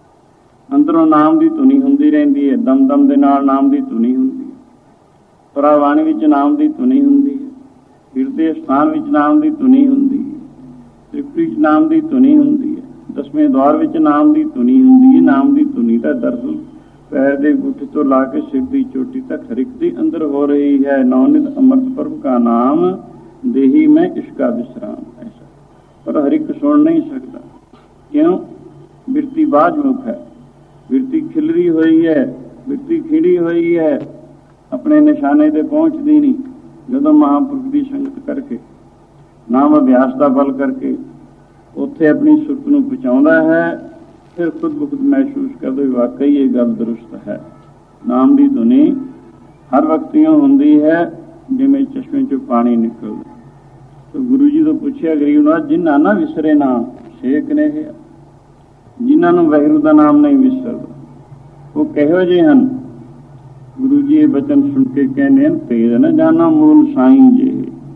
ਅੰਦਰੋਂ ਨਾਮ ਦੀ ਧੁਨੀ ਹੁੰਦੀ ਰਹਿੰਦੀ ਹੈ। ਦਮ ਦਮ ਦੇ ਨਾਲ ਨਾਮ ਦੀ ਧੁਨੀ ਹੁੰਦੀ ਹੈ, ਪਰਾਵਾਣੀ ਵਿੱਚ ਨਾਮ ਦੀ ਧੁਨੀ ਹੁੰਦੀ ਹੈ, ਹਿਰਦੇ ਸਥਾਨ ਵਿੱਚ ਨਾਮ ਦੀ ਧੁਨੀ ਹੁੰਦੀ ਹੈ, ਤ੍ਰਿਪਤੀ ਵਿੱਚ ਨਾਮ ਦੀ ਧੁਨੀ ਹੁੰਦੀ ਹੈ, ਦਸਵੇਂ ਦਵਾਰ ਵਿੱਚ ਨਾਮ ਦੀ ਧੁਨੀ ਹੁੰਦੀ ਹੈ। ਨਾਮ ਦੀ ਧੁਨੀ ਦਾ ਦਰਅਸਲ ਪੈਰ ਦੇ ਗੁੱਠ ਤੋਂ ਲਾ ਕੇ ਸਿਰ ਦੀ ਚੋਟੀ ਤੱਕ ਹਰ ਇੱਕ ਦੇ ਅੰਦਰ ਹੋ ਰਹੀ ਹੈ। ਨੌਨਿਤ ਅੰਮ੍ਰਿਤ ਪ੍ਰਭ ਕਾ ਨਾਮ ਦੇਹੀ ਮੈਂ ਇਸ਼ਕਾ ਵਿਸਰਾਮ, ਐਸਾ। ਪਰ ਹਰ ਇੱਕ ਸੁਣ ਨਹੀਂ ਸਕਦਾ। ਕਿਉਂ? ਬਿਰਤੀ ਬਾਝਮੁਖ ਹੈ, ਬਿਰਤੀ ਖਿਲਰੀ ਹੋਈ ਹੈ, ਬਿਰਤੀ ਖਿੜੀ ਹੋਈ ਹੈ, ਆਪਣੇ ਨਿਸ਼ਾਨੇ ਤੇ ਪਹੁੰਚਦੀ ਨਹੀਂ। ਜਦੋਂ ਮਹਾਂਪੁਰਖ ਦੀ ਸੰਗਤ ਕਰਕੇ ਨਾਮ ਅਭਿਆਸ ਦਾ ਬਲ ਕਰਕੇ ਉੱਥੇ ਆਪਣੀ ਸੁਰਤ ਨੂੰ ਪਹੁੰਚਾਉਂਦਾ ਹੈ, ਫਿਰ ਖੁਦ ਬਖੁਦ ਮਹਿਸੂਸ ਕਰਦੇ ਵਾਕਈ ਇਹ ਗੱਲ ਦਰੁਸਤ ਹੈ। ਨਾਮ ਦੀ ਧੁਨੀ ਹਰ ਵਕਤ ਇਉਂ ਹੁੰਦੀ ਹੈ ਜਿਵੇਂ ਚਸ਼ਮੇ ਚੋਂ ਪਾਣੀ ਨਿਕਲਦਾ। ਤਾਂ ਗੁਰੂ ਜੀ ਤੋਂ ਪੁੱਛਿਆ ਗਰੀਬ ਨਵਾਜ਼, ਜਿਨ੍ਹਾਂ ਨਾ ਵਿਸਰੇ ਨਾਮ ਸ਼ੇਖ ਨੇ ਹੈ, ਜਿਨ੍ਹਾਂ ਨੂੰ ਵਾਹਿਗੁਰੂ ਦਾ ਨਾਮ ਨਹੀਂ ਵਿਸਰਦਾ, ਉਹ ਕਿਹੋ ਜਿਹੇ ਹਨ? ਗੁਰੂ ਜੀ ਇਹ ਬਚਨ ਸੁਣ ਕੇ ਕਹਿੰਦੇ ਹਨ, ਭੇਦ ਨਾ ਜਾਣਾ ਮੂਲ ਸਾਈਂ ਜੇ,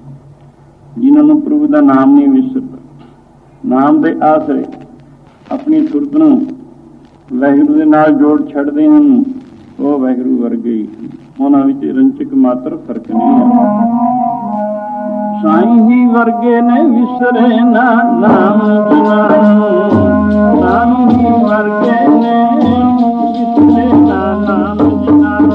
ਜਿਨ੍ਹਾਂ ਨੂੰ ਪ੍ਰਭੂ ਦਾ ਨਾਮ ਨਹੀਂ ਵਿਸਰਦਾ, ਨਾਮ ਦੇ ਆਸਰੇ ਆਪਣੀ ਸੁਰਤ ਨੂੰ ਵਾਹਿਗੁਰੂ ਦੇ ਨਾਲ ਜੋੜ ਛੱਡਦੇ ਹਨ, ਉਹ ਵਾਹਿਗੁਰੂ ਵਰਗੇ ਹੀ। ਉਹਨਾਂ ਵਿੱਚ ਰੰਚਕ ਮਾਤਰ ਫਰਕ ਨਹੀਂ ਹੈ। ਸਾਈਂ ਹੀ ਵਰਗੇ ਨੇ ਵਿਸਰੇ ਨਾ ਨਾਮ ਜਨਾਮ, ਸਾਈਂ ਹੀ ਵਰਗੇ ਨੇ ਵਿਸਰੇ ਨਾ ਨਾਮ ਜਨਾਮ।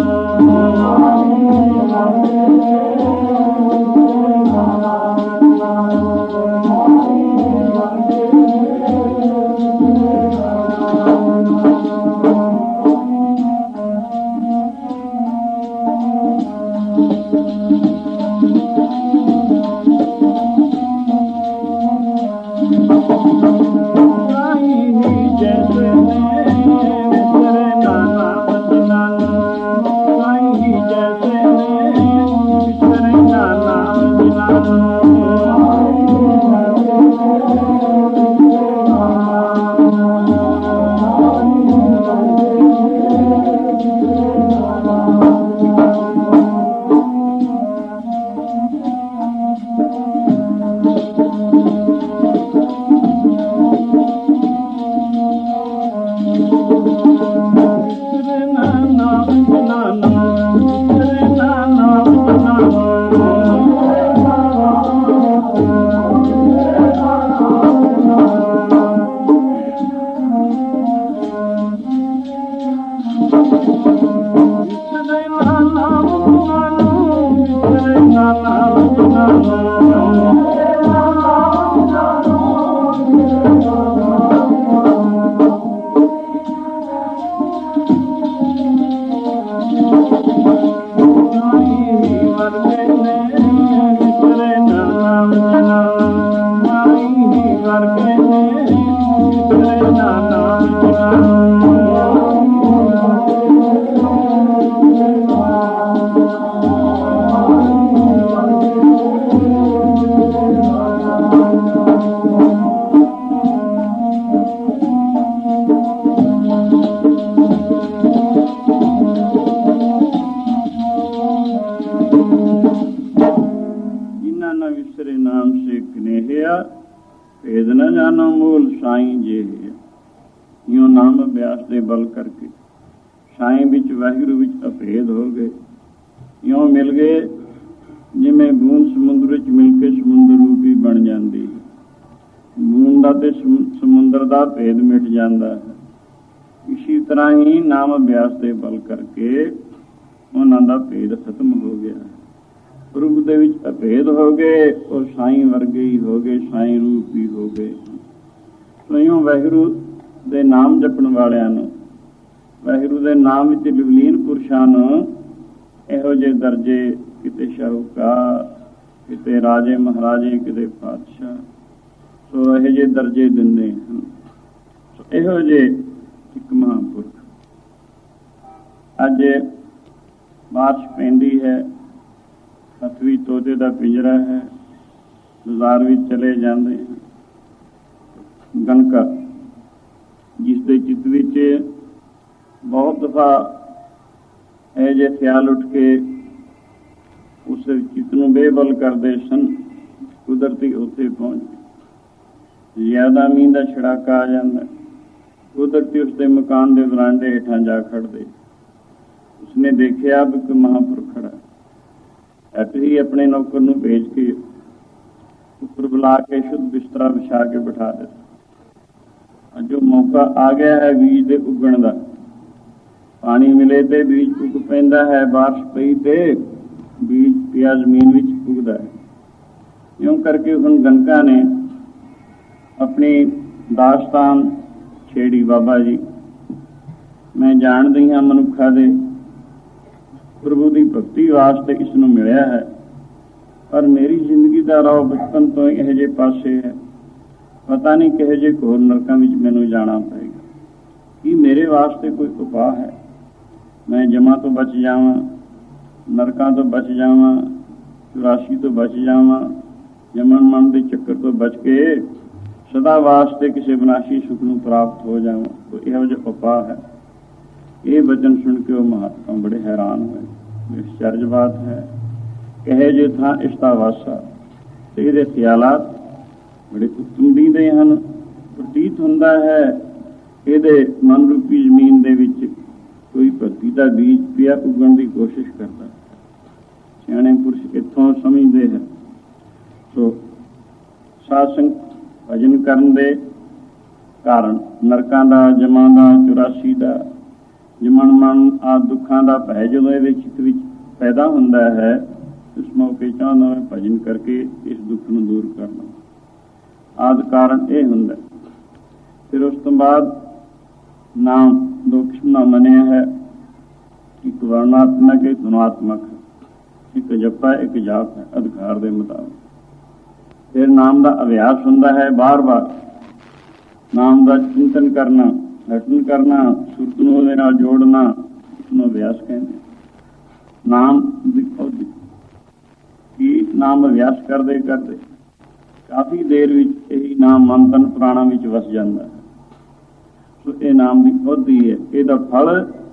ਭੇਦ ਨ ਜਾਨੋ ਮੂਲ ਸਾਈਂ ਜੇ ਇਉਂ ਨਾਮ ਅਭਿਆਸ ਦੇ ਬਲ ਕਰਕੇ ਸਾਈਂ ਵਿੱਚ ਵਾਹਿਗੁਰੂ ਵਿੱਚ ਅਭੇਦ ਹੋ ਗਏ। ਇਉਂ ਮਿਲ ਗਏ ਜਿਵੇਂ ਬੂੰਦ ਸਮੁੰਦਰ ਵਿੱਚ ਮਿਲ ਕੇ ਸਮੁੰਦਰ ਰੂਪੀ ਬਣ ਜਾਂਦੀ ਹੈ। ਬੂੰਦ ਦਾ ਤੇ ਸਮੁੰਦਰ ਦਾ ਭੇਦ ਮਿਟ ਜਾਂਦਾ ਹੈ। ਇਸੇ ਤਰ੍ਹਾਂ ਹੀ ਨਾਮ ਅਭਿਆਸ ਦੇ ਬਲ ਕਰਕੇ ਉਹਨਾਂ ਦਾ ਭੇਦ ਖਤਮ ਹੋ ਗਿਆ। ਪ੍ਰਭੂ ਦੇ ਵਿੱਚ ਅਭੇਦ ਹੋ ਗਏ, ਉਹ ਸਾਈਂ ਵਰਗੇ ਹੀ ਹੋ ਗਏ, ਸਾਈਂ ਰੂਪ ਹੀ ਹੋ ਗਏ। ਸੋ ਵਾਹਿਗੁਰੂ ਦੇ ਨਾਮ ਜਪਣ ਵਾਲਿਆਂ ਨੂੰ, ਵਾਹਿਗੁਰੂ ਦੇ ਨਾਮ ਵਿੱਚ ਲਿਵਲੀਨ ਪੁਰਸ਼ਾਂ ਨੂੰ ਇਹੋ ਜਿਹੇ ਦਰਜੇ, ਕਿਤੇ ਸ਼ਾਹੂਕਾਰ, ਕਿਤੇ ਰਾਜੇ ਮਹਾਰਾਜੇ, ਕਿਤੇ ਪਾਤਸ਼ਾਹ, ਸੋ ਇਹੋ ਜਿਹੇ ਦਰਜੇ ਦਿੰਦੇ ਹਨ। ਸੋ ਇਹੋ ਜਿਹੇ ਇੱਕ ਮਹਾਂਪੁਰਖ ਅੱਜ ਬਾਰਿਸ਼ ਪੈਂਦੀ ਹੈ, ਹੱਥਵੀ ਤੋਤੇ ਦਾ ਪਿੰਜਰਾ ਹੈ, ਬਾਜ਼ਾਰ ਵਿੱਚ ਚਲੇ ਜਾਂਦੇ ਹਨ। ਗਨਕਾ ਜਿਸ ਦੇ ਚਿੱਤ ਵਿੱਚ ਬਹੁਤ ਦਫਾ ਇਹ ਜਿਹੇ ਖਿਆਲ ਉੱਠ ਕੇ ਉਸ ਚਿੱਤ ਨੂੰ ਬੇਬਲ ਕਰਦੇ ਸਨ, ਕੁਦਰਤੀ ਉੱਥੇ ਪਹੁੰਚ ਗਏ। ਜ਼ਿਆਦਾ ਮੀਂਹ ਦਾ ਛੜਾਕਾ ਆ ਜਾਂਦਾ, ਕੁਦਰਤੀ ਉਸਦੇ ਮਕਾਨ ਦੇ ਬਰਾਂਡੇ ਹੇਠਾਂ ਜਾ ਖੜਦੇ। ਉਸਨੇ ਦੇਖਿਆ ਵੀ ਕੋਈ ਮਹਾਂਪੁਰਖ ਖੜਾ। ਅੱਟ ਹੀ ਆਪਣੇ ਨੌਕਰ ਨੂੰ ਭੇਜ ਕੇ ਉੱਪਰ ਬੁਲਾ ਕੇ ਸ਼ੁੱਧ ਬਿਸਤਰਾ ਵਿਛਾ ਕੇ ਬਿਠਾ ਦਿੱਤਾ। ਅੱਜ ਉਹ ਮੌਕਾ ਆ ਗਿਆ ਹੈ ਬੀਜ ਦੇ ਉੱਗਣ ਦਾ। ਪਾਣੀ ਮਿਲੇ ਤੇ ਬੀਜ ਉੱਗ ਪੈਂਦਾ ਹੈ, ਬਾਰਿਸ਼ ਪਈ ਤੇ ਬੀਜ ਪਿਆ ਜ਼ਮੀਨ ਵਿੱਚ ਉੱਗਦਾ ਹੈ। ਇਉਂ ਕਰਕੇ ਹੁਣ ਗਨਕਾ ਨੇ ਆਪਣੀ ਦਾਸਤਾਨ ਛੇੜੀ। ਬਾਬਾ ਜੀ, ਮੈਂ ਜਾਣਦੀ ਹਾਂ ਮਨੁੱਖਾਂ ਦੇ ਪ੍ਰਭੂ ਦੀ ਭਗਤੀ ਵਾਸਤੇ ਇਸ ਨੂੰ ਮਿਲਿਆ ਹੈ, ਪਰ ਮੇਰੀ ਜ਼ਿੰਦਗੀ ਦਾ ਰਾਹ ਬਚਪਨ ਤੋਂ ਇਹੋ ਜਿਹੇ ਪਾਸੇ ਹੈ, ਪਤਾ ਨਹੀਂ ਕਿਹੋ ਜਿਹੇ ਘੋਰ ਨਰਕਾਂ ਵਿੱਚ ਮੈਨੂੰ ਜਾਣਾ ਪਏਗਾ। ਕੀ ਮੇਰੇ ਵਾਸਤੇ ਕੋਈ ਉਪਾਅ ਹੈ? ਮੈਂ ਜਮਾਂ ਤੋਂ ਬਚ ਜਾਵਾਂ, ਨਰਕਾਂ ਤੋਂ ਬਚ ਜਾਵਾਂ, ਚੁਰਾਸੀ ਤੋਂ ਬਚ ਜਾਵਾਂ, ਜਮਨ ਮਨ ਦੇ ਚੱਕਰ ਤੋਂ ਬਚ ਕੇ ਸਦਾ ਵਾਸਤੇ ਕਿਸੇ ਵਿਨਾਸ਼ੀ ਸੁਖ ਨੂੰ ਪ੍ਰਾਪਤ ਹੋ ਜਾਵਾਂ, ਕੋਈ ਇਹੋ ਜਿਹਾ ਉਪਾਅ ਹੈ? ਇਹ ਵਚਨ ਸੁਣ ਕੇ ਉਹ ਮਹਾਤਮਾ ਬੜੇ ਹੈਰਾਨ ਹੋਏ। ਅਚਰਜ ਬਾਤ ਹੈ, ਕਹੇ ਜੇ ਥਾਂ ਇਸਦਾ ਵਾਸਾ। ਤੇ ਇਹਦੇ ਖਿਆਲਾਤ ਬੜੇ ਉੱਤਮ ਦੀਦੇ ਹਨ। ਪ੍ਰਤੀਤ ਹੁੰਦਾ ਹੈ ਇਹਦੇ ਮਨ ਰੂਪੀ ਜ਼ਮੀਨ ਦੇ ਵਿੱਚ ਕੋਈ ਭਗਤੀ ਦਾ ਬੀਜ ਪਿਆ ਉੱਗਣ ਦੀ ਕੋਸ਼ਿਸ਼ ਕਰਦਾ। ਸਿਆਣੇ ਪੁਰਸ਼ ਇੱਥੋਂ ਸਮਝਦੇ ਹੈ। ਸੋ ਸਾਧ ਸੰਗ ਭਜਨ ਕਰਨ ਦੇ ਕਾਰਨ ਨਰਕਾਂ ਦਾ, ਜਮਾਂ ਦਾ, ਚੁਰਾਸੀ ਦਾ, ਜਮਨ ਮਨ ਆਦਿ ਦੁੱਖਾਂ ਦਾ ਭੈ ਜਦੋਂ ਇਹਦੇ ਚਿੱਤ ਵਿੱਚ ਪੈਦਾ ਹੁੰਦਾ ਹੈ, ਉਸ ਮੌਕੇ ਚਾਹੁੰਦਾ ਮੈਂ ਭਜਨ ਕਰਕੇ ਇਸ ਦੁੱਖ ਨੂੰ ਦੂਰ ਕਰਨਾ। ਆਦਿ ਕਾਰਨ ਇਹ ਹੁੰਦਾ। ਫਿਰ ਉਸ ਤੋਂ ਬਾਅਦ ਨਾਮ ਦੋ ਕਿਸਮ ਦਾ ਮੰਨਿਆ ਹੈ। ਇੱਕ ਵਰਣਾਤਮਕ, ਇੱਕ ਗੁਣਾਤਮਕ। ਇੱਕ ਜਪਾ, ਇੱਕ ਜਾਪ ਹੈ ਅਧਿਕਾਰ ਦੇ ਮੁਤਾਬਕ। फिर नाम का अभ्यास होंदा है, बार बार नाम का चिंतन करना, रटन करना, सुरत नूं उहदे नाल जोड़ना, उसनूं अभ्यास कहते। नाम की नाम अभ्यास करते करते काफ़ी देर विच यही नाम मन तन प्राणा विच वस जाता है। सो ये नाम की पौधी है। इसका फल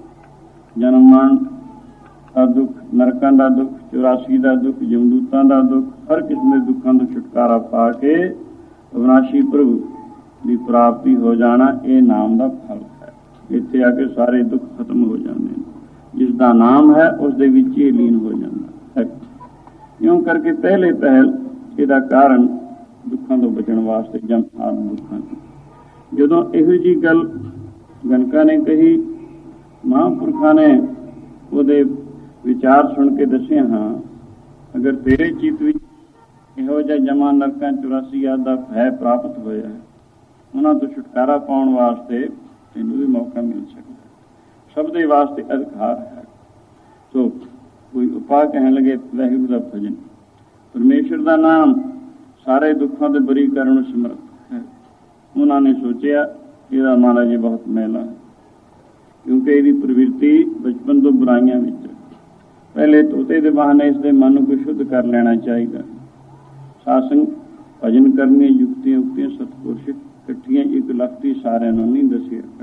जन्म मरण का दुख, नरकां का दुख, चौरासी का दुख, यमदूतां का दुख, हर किस्म के दुखों तो छुटकारा पा के अविनाशी प्रभु की प्राप्ति हो जाना, ये नाम का फल है। इत्थे आके सारे दुख खत्म हो जाते हैं। जिसका नाम है उस दे विच ही लीन हो जाता है। इउं करके पहले पहल इसका कारण दुखों तो बचण वास्ते जम आदि दुखों जदों इहो जी गल गणका ने कही, महापुरखा ने ਉਹਦੇ विचार सुन के दसे, हाँ अगर तेरे चित विच इहो जिहा जमा नरकां चौरासी आदि का भय प्राप्त होया है, उन्हां तो छुटकारा पाउण वास्ते तैनूं भी मौका मिल सकदा। सब दे वास्ते अधिकार है। तो कोई उपाय कहण लगे वाहिगुरू दा भजन, परमेश्वर का नाम सारे दुखों के बरी करन समर्थ है। उन्होंने सोचा यदा महाराज जी बहुत मैला है, क्योंकि इसकी प्रवृत्ति बचपन तो बुराइयां विच। पहले तोते के बहाने इसके मन को शुद्ध कर लेना चाहिए। सासंग भजन करने युक्तियां उक्तियां सतपुरुष इकट्ठियां एक लखती सारिਆਂ ਨੂੰ नहीं दसिया कर।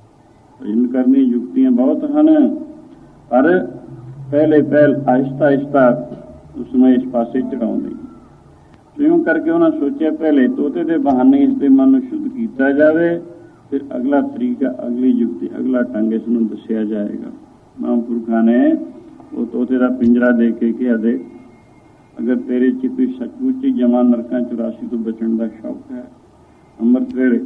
भजन करने युक्तियां बहुत हैं, पर पहले पहल आहिस्ता आहिस्ता उसमें इस पासे चढ़ाउंदी। इउं करके उन्होंने सोचा पहले तोते के बहाने इसके मन को शुद्ध किया जाए, फिर अगला तरीका, अगली युक्ति, अगला ढंग इसनूं दसिया जाएगा। महापुरखा ने वो तोते का पिंजरा दे के कहा, दे अगर तेरे चित सचमुच ही जमा नरकां चौरासी तो बचण का शौक है, अमृत वेले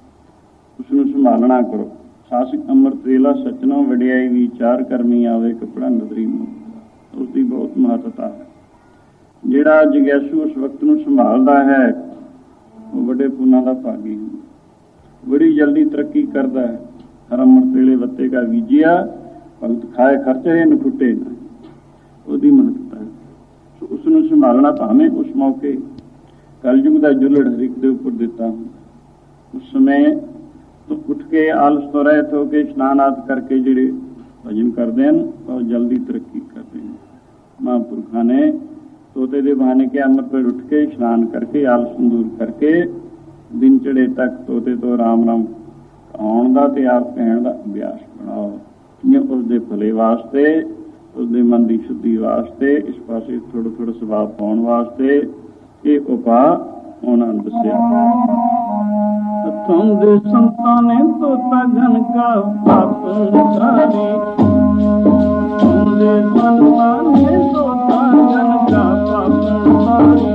उसनूं संभालना करो। सासिक अमृत वेला सचना वडियाई विचार करनी आवे, कपड़ा नदरी मुक्त, उसकी बहुत महत्ता है। जिहड़ा जिग्यासू उस वक्त नूं संभालदा है वो बड़े पुन्नां दा भागी है, बड़ी जल्दी तरक्की करता है। हर अमृत वेले वत्ते का बीजिया, भगत खाए खर्चे न फुटे न, उसकी महत्ता है। सो उसनूं संभालना भावें उस मौके कलयुग का जुलड़ हर एक दे उपर दिता हूँ। उस समय तो उठ के आलस तो रहत हो के स्नान आदि करके जिहड़े भजन करते हैं और जल्दी तरक्की करते हैं। महापुरखा ने तोते के बहाने के अमृत वेले उठ के स्नान करके आलस दूर करके दिन चढ़े तक तोते तो राम राम आउण दा ते आप कहण दा अभ्यास बनाओ। उसके भले वास्ते, उसके मन की शुद्धि वास्ते, इस पासे थोड़ा थोड़ा स्वभाव पाने वास्ते ये उपाय उन्होंने दसिया। हथों दे संतां ने तोता घन का पाप सारी, हथों दे संतां ने तोता घन का पाप सारी।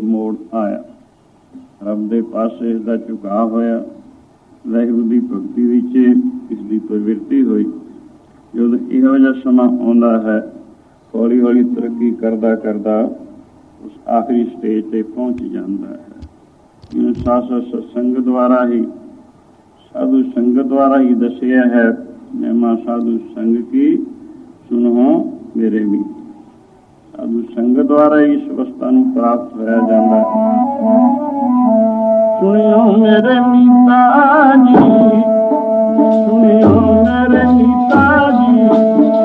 ਮੋੜ ਆਇਆ। ਰੱਬ ਦੇ ਪਾਸੇ ਇਸ ਦਾ ਝੁਕਾਅ ਹੋਇਆ। ਵਾਹਿਗੁਰੂ ਦੀ ਭਗਤੀ ਵਿੱਚ ਇਸ ਦੀ ਪ੍ਰਵਿਰਤੀ ਹੋਈ। ਜਦੋਂ ਇਹੋ ਜਿਹਾ ਸਮਾਂ ਆਉਂਦਾ ਹੈ, ਹੌਲੀ ਹੌਲੀ ਤਰੱਕੀ ਕਰਦਾ ਕਰਦਾ ਉਸ ਆਖਰੀ ਸਟੇਜ 'ਤੇ ਪਹੁੰਚ ਜਾਂਦਾ ਹੈ। ਇਹਨੂੰ ਸਾਧ ਸਤਸੰਗ ਦੁਆਰਾ ਹੀ, ਸਾਧੂ ਸੰਗਤ ਦੁਆਰਾ ਹੀ ਦੱਸਿਆ ਹੈ। ਮਹਿਮਾ ਸਾਧੂ ਸੰਗ ਕੀ ਸੁਣੋ ਮੇਰੇ ਵੀ। ਸਾਧੂ ਸੰਗਤ ਦੁਆਰਾ ਹੀ ਇਸ ਅਵਸਥਾ ਨੂੰ ਪ੍ਰਾਪਤ ਹੋਇਆ ਜਾਂਦਾ ਹੈ। ਸੁਣਿਓ ਮੇਰੇ ਮੀਤਾ ਜੀ, ਸੁਣਿਓ ਮੇਰੇ ਮੀਤਾ ਜੀ,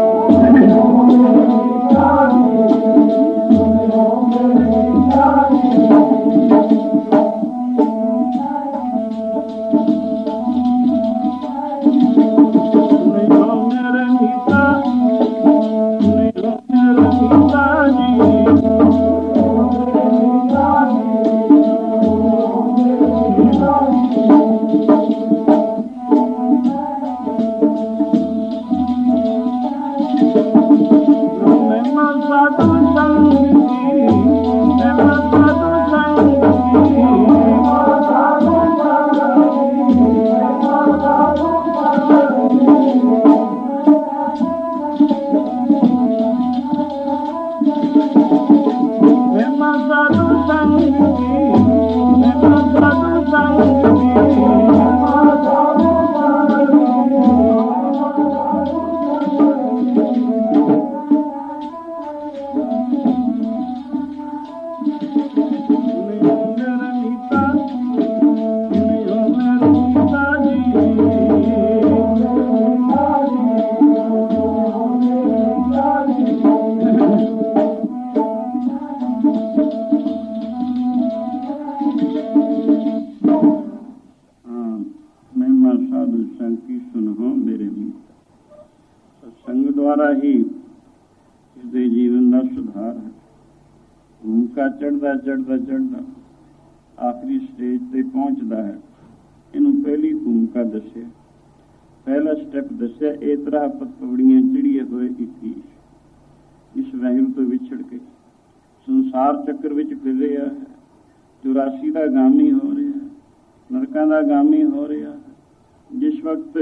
ਚੜ੍ਹਦਾ ਚੜ੍ਹਦਾ ਚੜ੍ਹਦਾ ਆਖਰੀ ਸਟੇਜ 'ਤੇ ਪਹੁੰਚਦਾ ਹੈ। ਇਹਨੂੰ ਪਹਿਲੀ ਭੂਮਿਕਾ ਦੱਸਿਆ, ਪਹਿਲਾ ਸਟੈਪ ਦੱਸਿਆ। ਇਹ ਤਰ੍ਹਾਂ ਪਤਵੜੀਆਂ ਚੜ੍ਹੀਏ ਹੋਏ ਇੱਕੀ ਇਸ ਵਾਹਿਗੁਰੂ ਤੋਂ ਵਿਛੜ ਕੇ ਸੰਸਾਰ ਚੱਕਰ ਵਿੱਚ ਫਿਰ ਰਿਹਾ ਹੈ। ਚੁਰਾਸੀ ਦਾ ਗਾਮੀ ਹੋ ਰਿਹਾ, ਨਰਕਾਂ ਦਾ ਗਾਮੀ ਹੋ ਰਿਹਾ। ਜਿਸ ਵਕਤ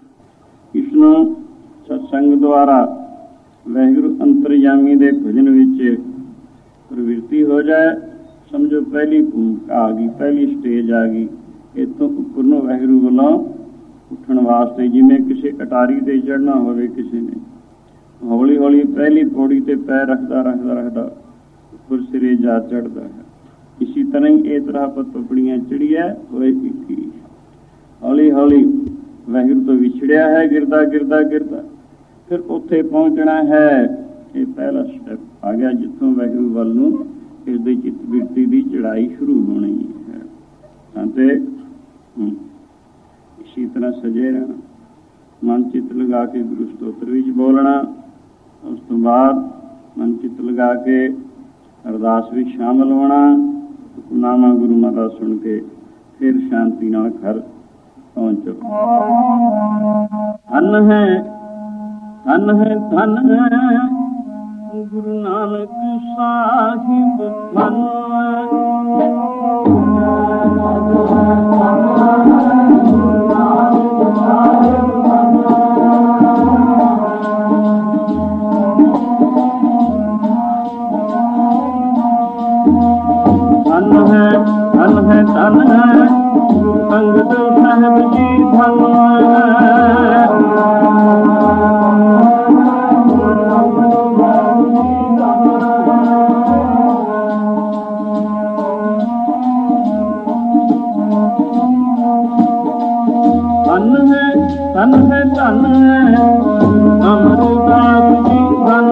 ਇਸਨੂੰ ਸਤਸੰਗ ਦੁਆਰਾ ਵਾਹਿਗੁਰੂ ਅੰਤਰਜਾਮੀ ਦੇ ਭਜਨ ਵਿੱਚ ਪ੍ਰਵਿਰਤੀ ਹੋ ਜਾਏ, ਸਮਝੋ ਪਹਿਲੀ ਭੂਮਿਕਾ ਆ ਗਈ, ਪਹਿਲੀ ਸਟੇਜ ਆ ਗਈ। ਇੱਥੋਂ ਉੱਪਰ ਨੂੰ ਵਾਹਿਗੁਰੂ ਵੱਲੋਂ ਉੱਠਣ ਵਾਸਤੇ, ਜਿਵੇਂ ਕਿਸੇ ਅਟਾਰੀ 'ਤੇ ਚੜ੍ਹਨਾ ਹੋਵੇ ਕਿਸੇ ਨੇ, ਹੌਲੀ ਹੌਲੀ ਪਹਿਲੀ ਪੌੜੀ 'ਤੇ ਪੈਰ ਰੱਖਦਾ ਰੱਖਦਾ ਰੱਖਦਾ ਉੱਪਰ ਸਿਰੇ ਜਾ ਚੜ੍ਹਦਾ ਹੈ। ਇਸੀ ਤਰ੍ਹਾਂ ਹੀ ਇਹ ਤਰ੍ਹਾਂ ਪਤਵੜੀਆਂ ਚੜ੍ਹੀਆਂ ਹੋਏ ਇੱਕੀ ਹੌਲੀ ਹੌਲੀ ਵਾਹਿਗੁਰੂ ਤੋਂ ਵਿਛੜਿਆ ਹੈ, ਗਿਰਦਾ ਗਿਰਦਾ ਗਿਰਦਾ ਫਿਰ ਉੱਥੇ ਪਹੁੰਚਣਾ ਹੈ। ਇਹ ਪਹਿਲਾ ਸਟੈਪ ਆ ਗਿਆ, ਜਿੱਥੋਂ ਵਾਹਿਗੁਰੂ ਵੱਲ ਨੂੰ ਇਸ ਦੀ ਚਿੱਤ ਬਿਰਤੀ ਦੀ ਚੜ੍ਹਾਈ ਸ਼ੁਰੂ ਹੋਣੀ ਹੈ। ਅਤੇ ਇਸੀ ਤਰ੍ਹਾਂ ਸਜੇ ਰਹਿਣਾ, ਮਨ ਚਿੱਤ ਲਗਾ ਕੇ ਗੁਰੂ ਸਤੋਤਰ ਵਿੱਚ ਬੋਲਣਾ। ਉਸ ਤੋਂ ਬਾਅਦ ਮਨ ਚਿੱਤ ਲਗਾ ਕੇ ਅਰਦਾਸ ਵਿੱਚ ਸ਼ਾਮਲ ਹੋਣਾ। ਹੁਕਮਨਾਮਾ ਗੁਰੂ ਮਾਤਾ ਸੁਣ ਕੇ ਫਿਰ ਸ਼ਾਂਤੀ ਨਾਲ ਘਰ ਪਹੁੰਚੋ। ਧੰਨ ਹੈ ਧੰਨ ਹੈ ਧੰਨ ਹੈ ਗੁਰੂ ਨਾਨਕ ਸਾਹਿਬ, ਧੰਨ ਹੈ ਧੰਨ ਹੈ ਧੰਨ ਹੈ ਅੰਗਦ ਸਾਹਿਬ ਜੀ, ਧੰਨ ਧੰਨ ਹੈ ਧੰਨ ਹੈ ਅਮਰਦਾਸ ਜੀ, ਧੰਨ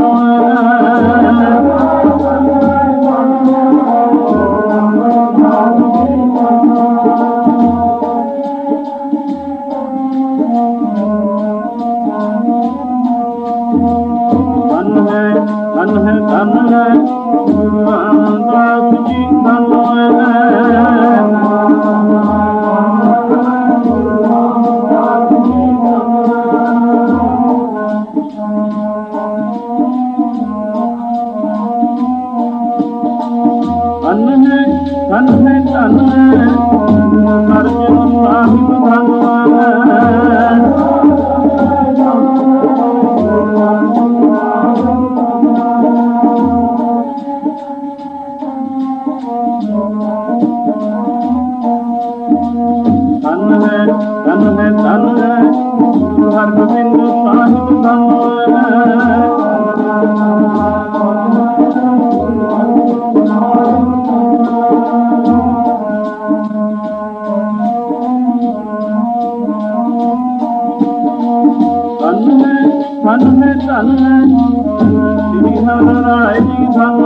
ਧੰਨ ਹੈ ਧੰਨ ਹੈ ਗੁਰੂ ਰਾਮਦਾਸ ਜੀ, ਧੰਨ ਧੰਨ ਹੈ ਸਾਹਿਬ ਧੰਨ ਹਰਗੋਬਿੰਦ ਸਾਹਿਬ ਧੰਨ ਧੰਨ ਹੈ ਧੰਨ ਸ੍ਰੀ ਹਰਿ ਰਾਏ ਜੀ ਧੰਨ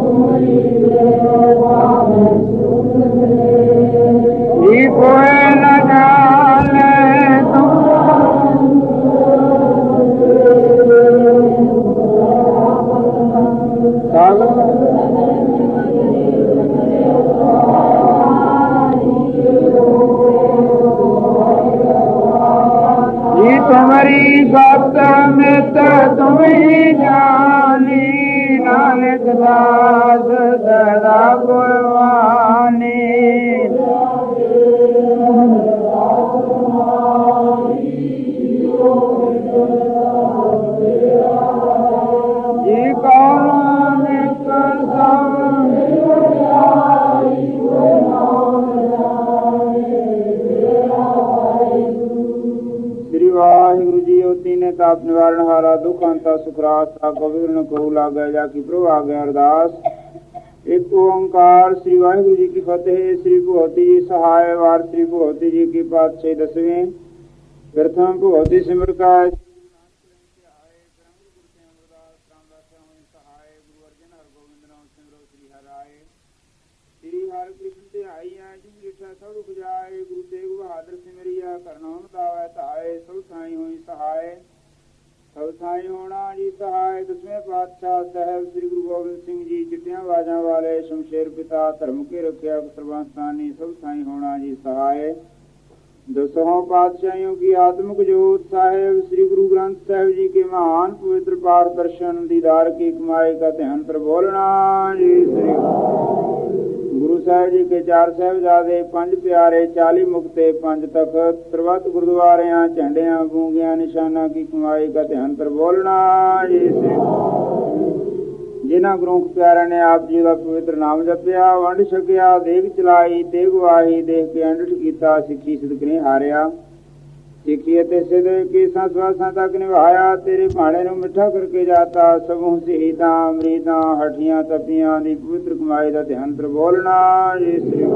Y poema वाहिगुरु जी तीने ताप निवारण हारा दुख अंता सुखरास्ता कबीर न कहू लागे जाकी प्रभु आ गया अरदास। एक ओंकार श्री वाहिगुरु जी की फतेह। श्री भगवती जी सहाय वार श्री भगवती जी की पातशाही दसवीं। प्रथम भगवती सिमर का श्री हर कृष्ण ते आईया जिन रिठा सब रुक जाए। गुरु तेग बहादुर सिमरिया करनौन दावै ताए। सब साई हुई सहाय सब साई होना जी सहाय। दसवें पातशाह साहब श्री गुरु गोबिंद सिंह जी चिट्टियां बाजा वाले शमशेर पिता धर्म के रखिया सर्वास्थानी सब साई होना जी सहाय। दसों पातशाहियों की आत्मिक जोत साहेब श्री गुरु ग्रंथ साहिब जी के महान पवित्र पाठ दर्शन दीदार की कमाई का ध्यान पर बोलना जी। श्री गुरु साहिब जी के चार साहिबजादे पंज प्यारे चाली मुक्ते पंज तखत सर्वत गुरुद्वारियां झंडियां गूंगियां निशाना की कमाई का ध्यान पर बोलना जी। जिन्होंने गुरु प्यारे ने आप जी का पवित्र नाम जपिया वंड छकिया देख चलाई तेग वाही देख के अंडठ किया सिखी सिदकने हारिया। सिखी ते सिद केसा स्वासा तक निभाया तेरे भाणे नूं मिठा करके जाता। सबों शहीदा अमरीदा हठियां तपियां दी पवित्र कमाई का ध्यान पर बोलना जी। श्री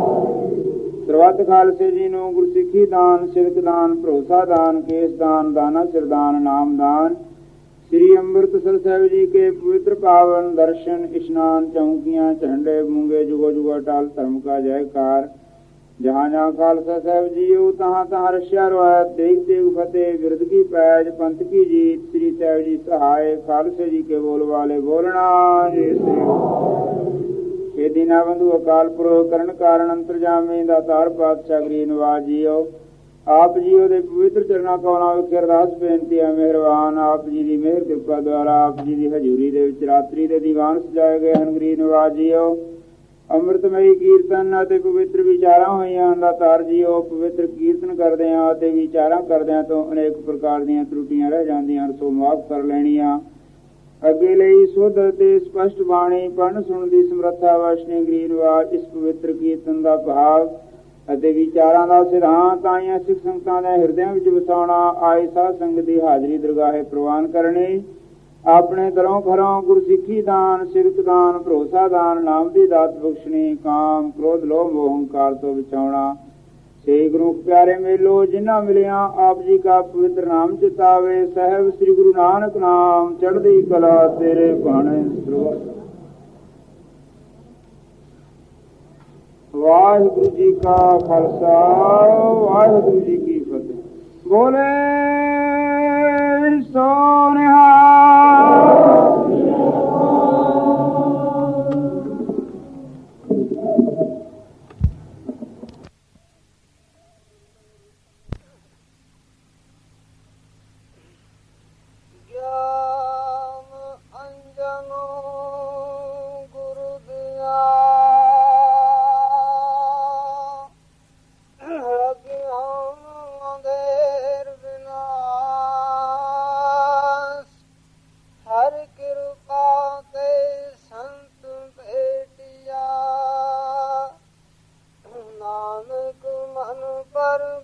सर्वत खालसे जी नूं गुरसिੱਖੀ दान सिदक दान भरोसा दान केस दान दाना सिरदान नाम दान। श्री अमृतसर साहिब जी के पवित्र पावन दर्शन स्नान चौकियां झंडे मूंगे जुगो जुगो टाल धर्म का जयकार। जहाँ जहाँ खालसा साहब जी हो तहाँ तहाँ रशिया रोयत तेग तेग फतेह विरद की पैज पंथ की जीत। श्री साहब जी सहाय खालसे जी के बोल वाले बोलना जी। श्री दीना बंधु अकाल पुरख करण कारण अंतरजामी दातार पातशाह गरीब नवाज जीओ आप जीओ दे पवित्र चरणा कौला विखे अरदास बेनती है मेहरबान। आप जी की मेहर कृपा द्वारा आप जी की हजूरी दे विच रात्रि दे दीवान सजाए गए हैं गरीब नवाज जीओ। अमृतमयी कीर्तन ਅਤੇ पवित्र विचारां ਹੋਈਆਂ ਦਾਤਾਰ ਜੀਓ पवित्र कीर्तन ਕਰਦਿਆਂ ਅਤੇ ਵਿਚਾਰਾਂ ਕਰਦਿਆਂ ਤੋਂ ਅਨੇਕ ਪ੍ਰਕਾਰ ਦੀਆਂ ਤਰੁੱਟੀਆਂ ਰਹਿ ਜਾਂਦੀਆਂ ਸੋ ਮਾਫ ਕਰ ਲੈਣੀਆਂ। ਅੱਗੇ ਲਈ ਸੁਧ ਤੇ ਸਪਸ਼ਟ ਬਾਣੀ ਪੜ੍ਹਨ ਸੁਣਨ ਦੀ ਸਮਰੱਥਾ ਵਾਸ਼ਨੀ ਗਰੀਬ ਨਵਾਜ ਇਸ ਪਵਿੱਤਰ ਕੀਰਤਨ ਦਾ ਭਾਵ ਅਤੇ ਵਿਚਾਰਾਂ ਦਾ ਸਿਧਾਂਤ ਆਈਆਂ ਸਿੱਖ ਸੰਗਤਾਂ ਦੇ ਹਿਰਦਿਆਂ ਵਿੱਚ ਵਸਾਉਣਾ ਆਏ ਸਾਧ ਸੰਗਤ ਦੀ ਹਾਜ਼ਰੀ ਦਰਗਾਹੇ ਪ੍ਰਵਾਨ ਕਰਨੀ। ਆਪਣੇ ਦਰੋਂ ਘਰੋਂ ਗੁਰਸਿੱਖੀ ਦਾਨ ਸਿਦਕ ਦਾਨ ਭਰੋਸਾ ਦਾਨ ਨਾਮ ਦੀ ਦਾਤ ਬਖਸ਼ਣੀ ਕਾਮ ਕ੍ਰੋਧ ਲੋਭ ਮੋਹ ਹੰਕਾਰ ਤੋਂ ਬਚਾਉਣਾ। ਸੇ ਗੁਰੂ ਪਿਆਰੇ ਮੇਲੋ ਜਿਨ੍ਹਾਂ ਮਿਲਿਆ ਆਪ ਜੀ ਕਾ ਪਵਿੱਤਰ ਨਾਮ ਚਿਤਾਵੇ। ਸਾਹਿਬ ਸ੍ਰੀ ਗੁਰੂ ਨਾਨਕ ਨਾਮ ਚੜ੍ਹਦੀ ਕਲਾ ਤੇਰੇ ਭਾਣੇ ਸਰੋਵਰ। ਵਾਹਿਗੁਰੂ ਜੀ ਕਾ ਖਾਲਸਾ ਵਾਹਿਗੁਰੂ ਜੀ ਕੀ ਫਤਿਹ। ਬੋਲੇ ਸੋ ਨਿਹਾਲ। पर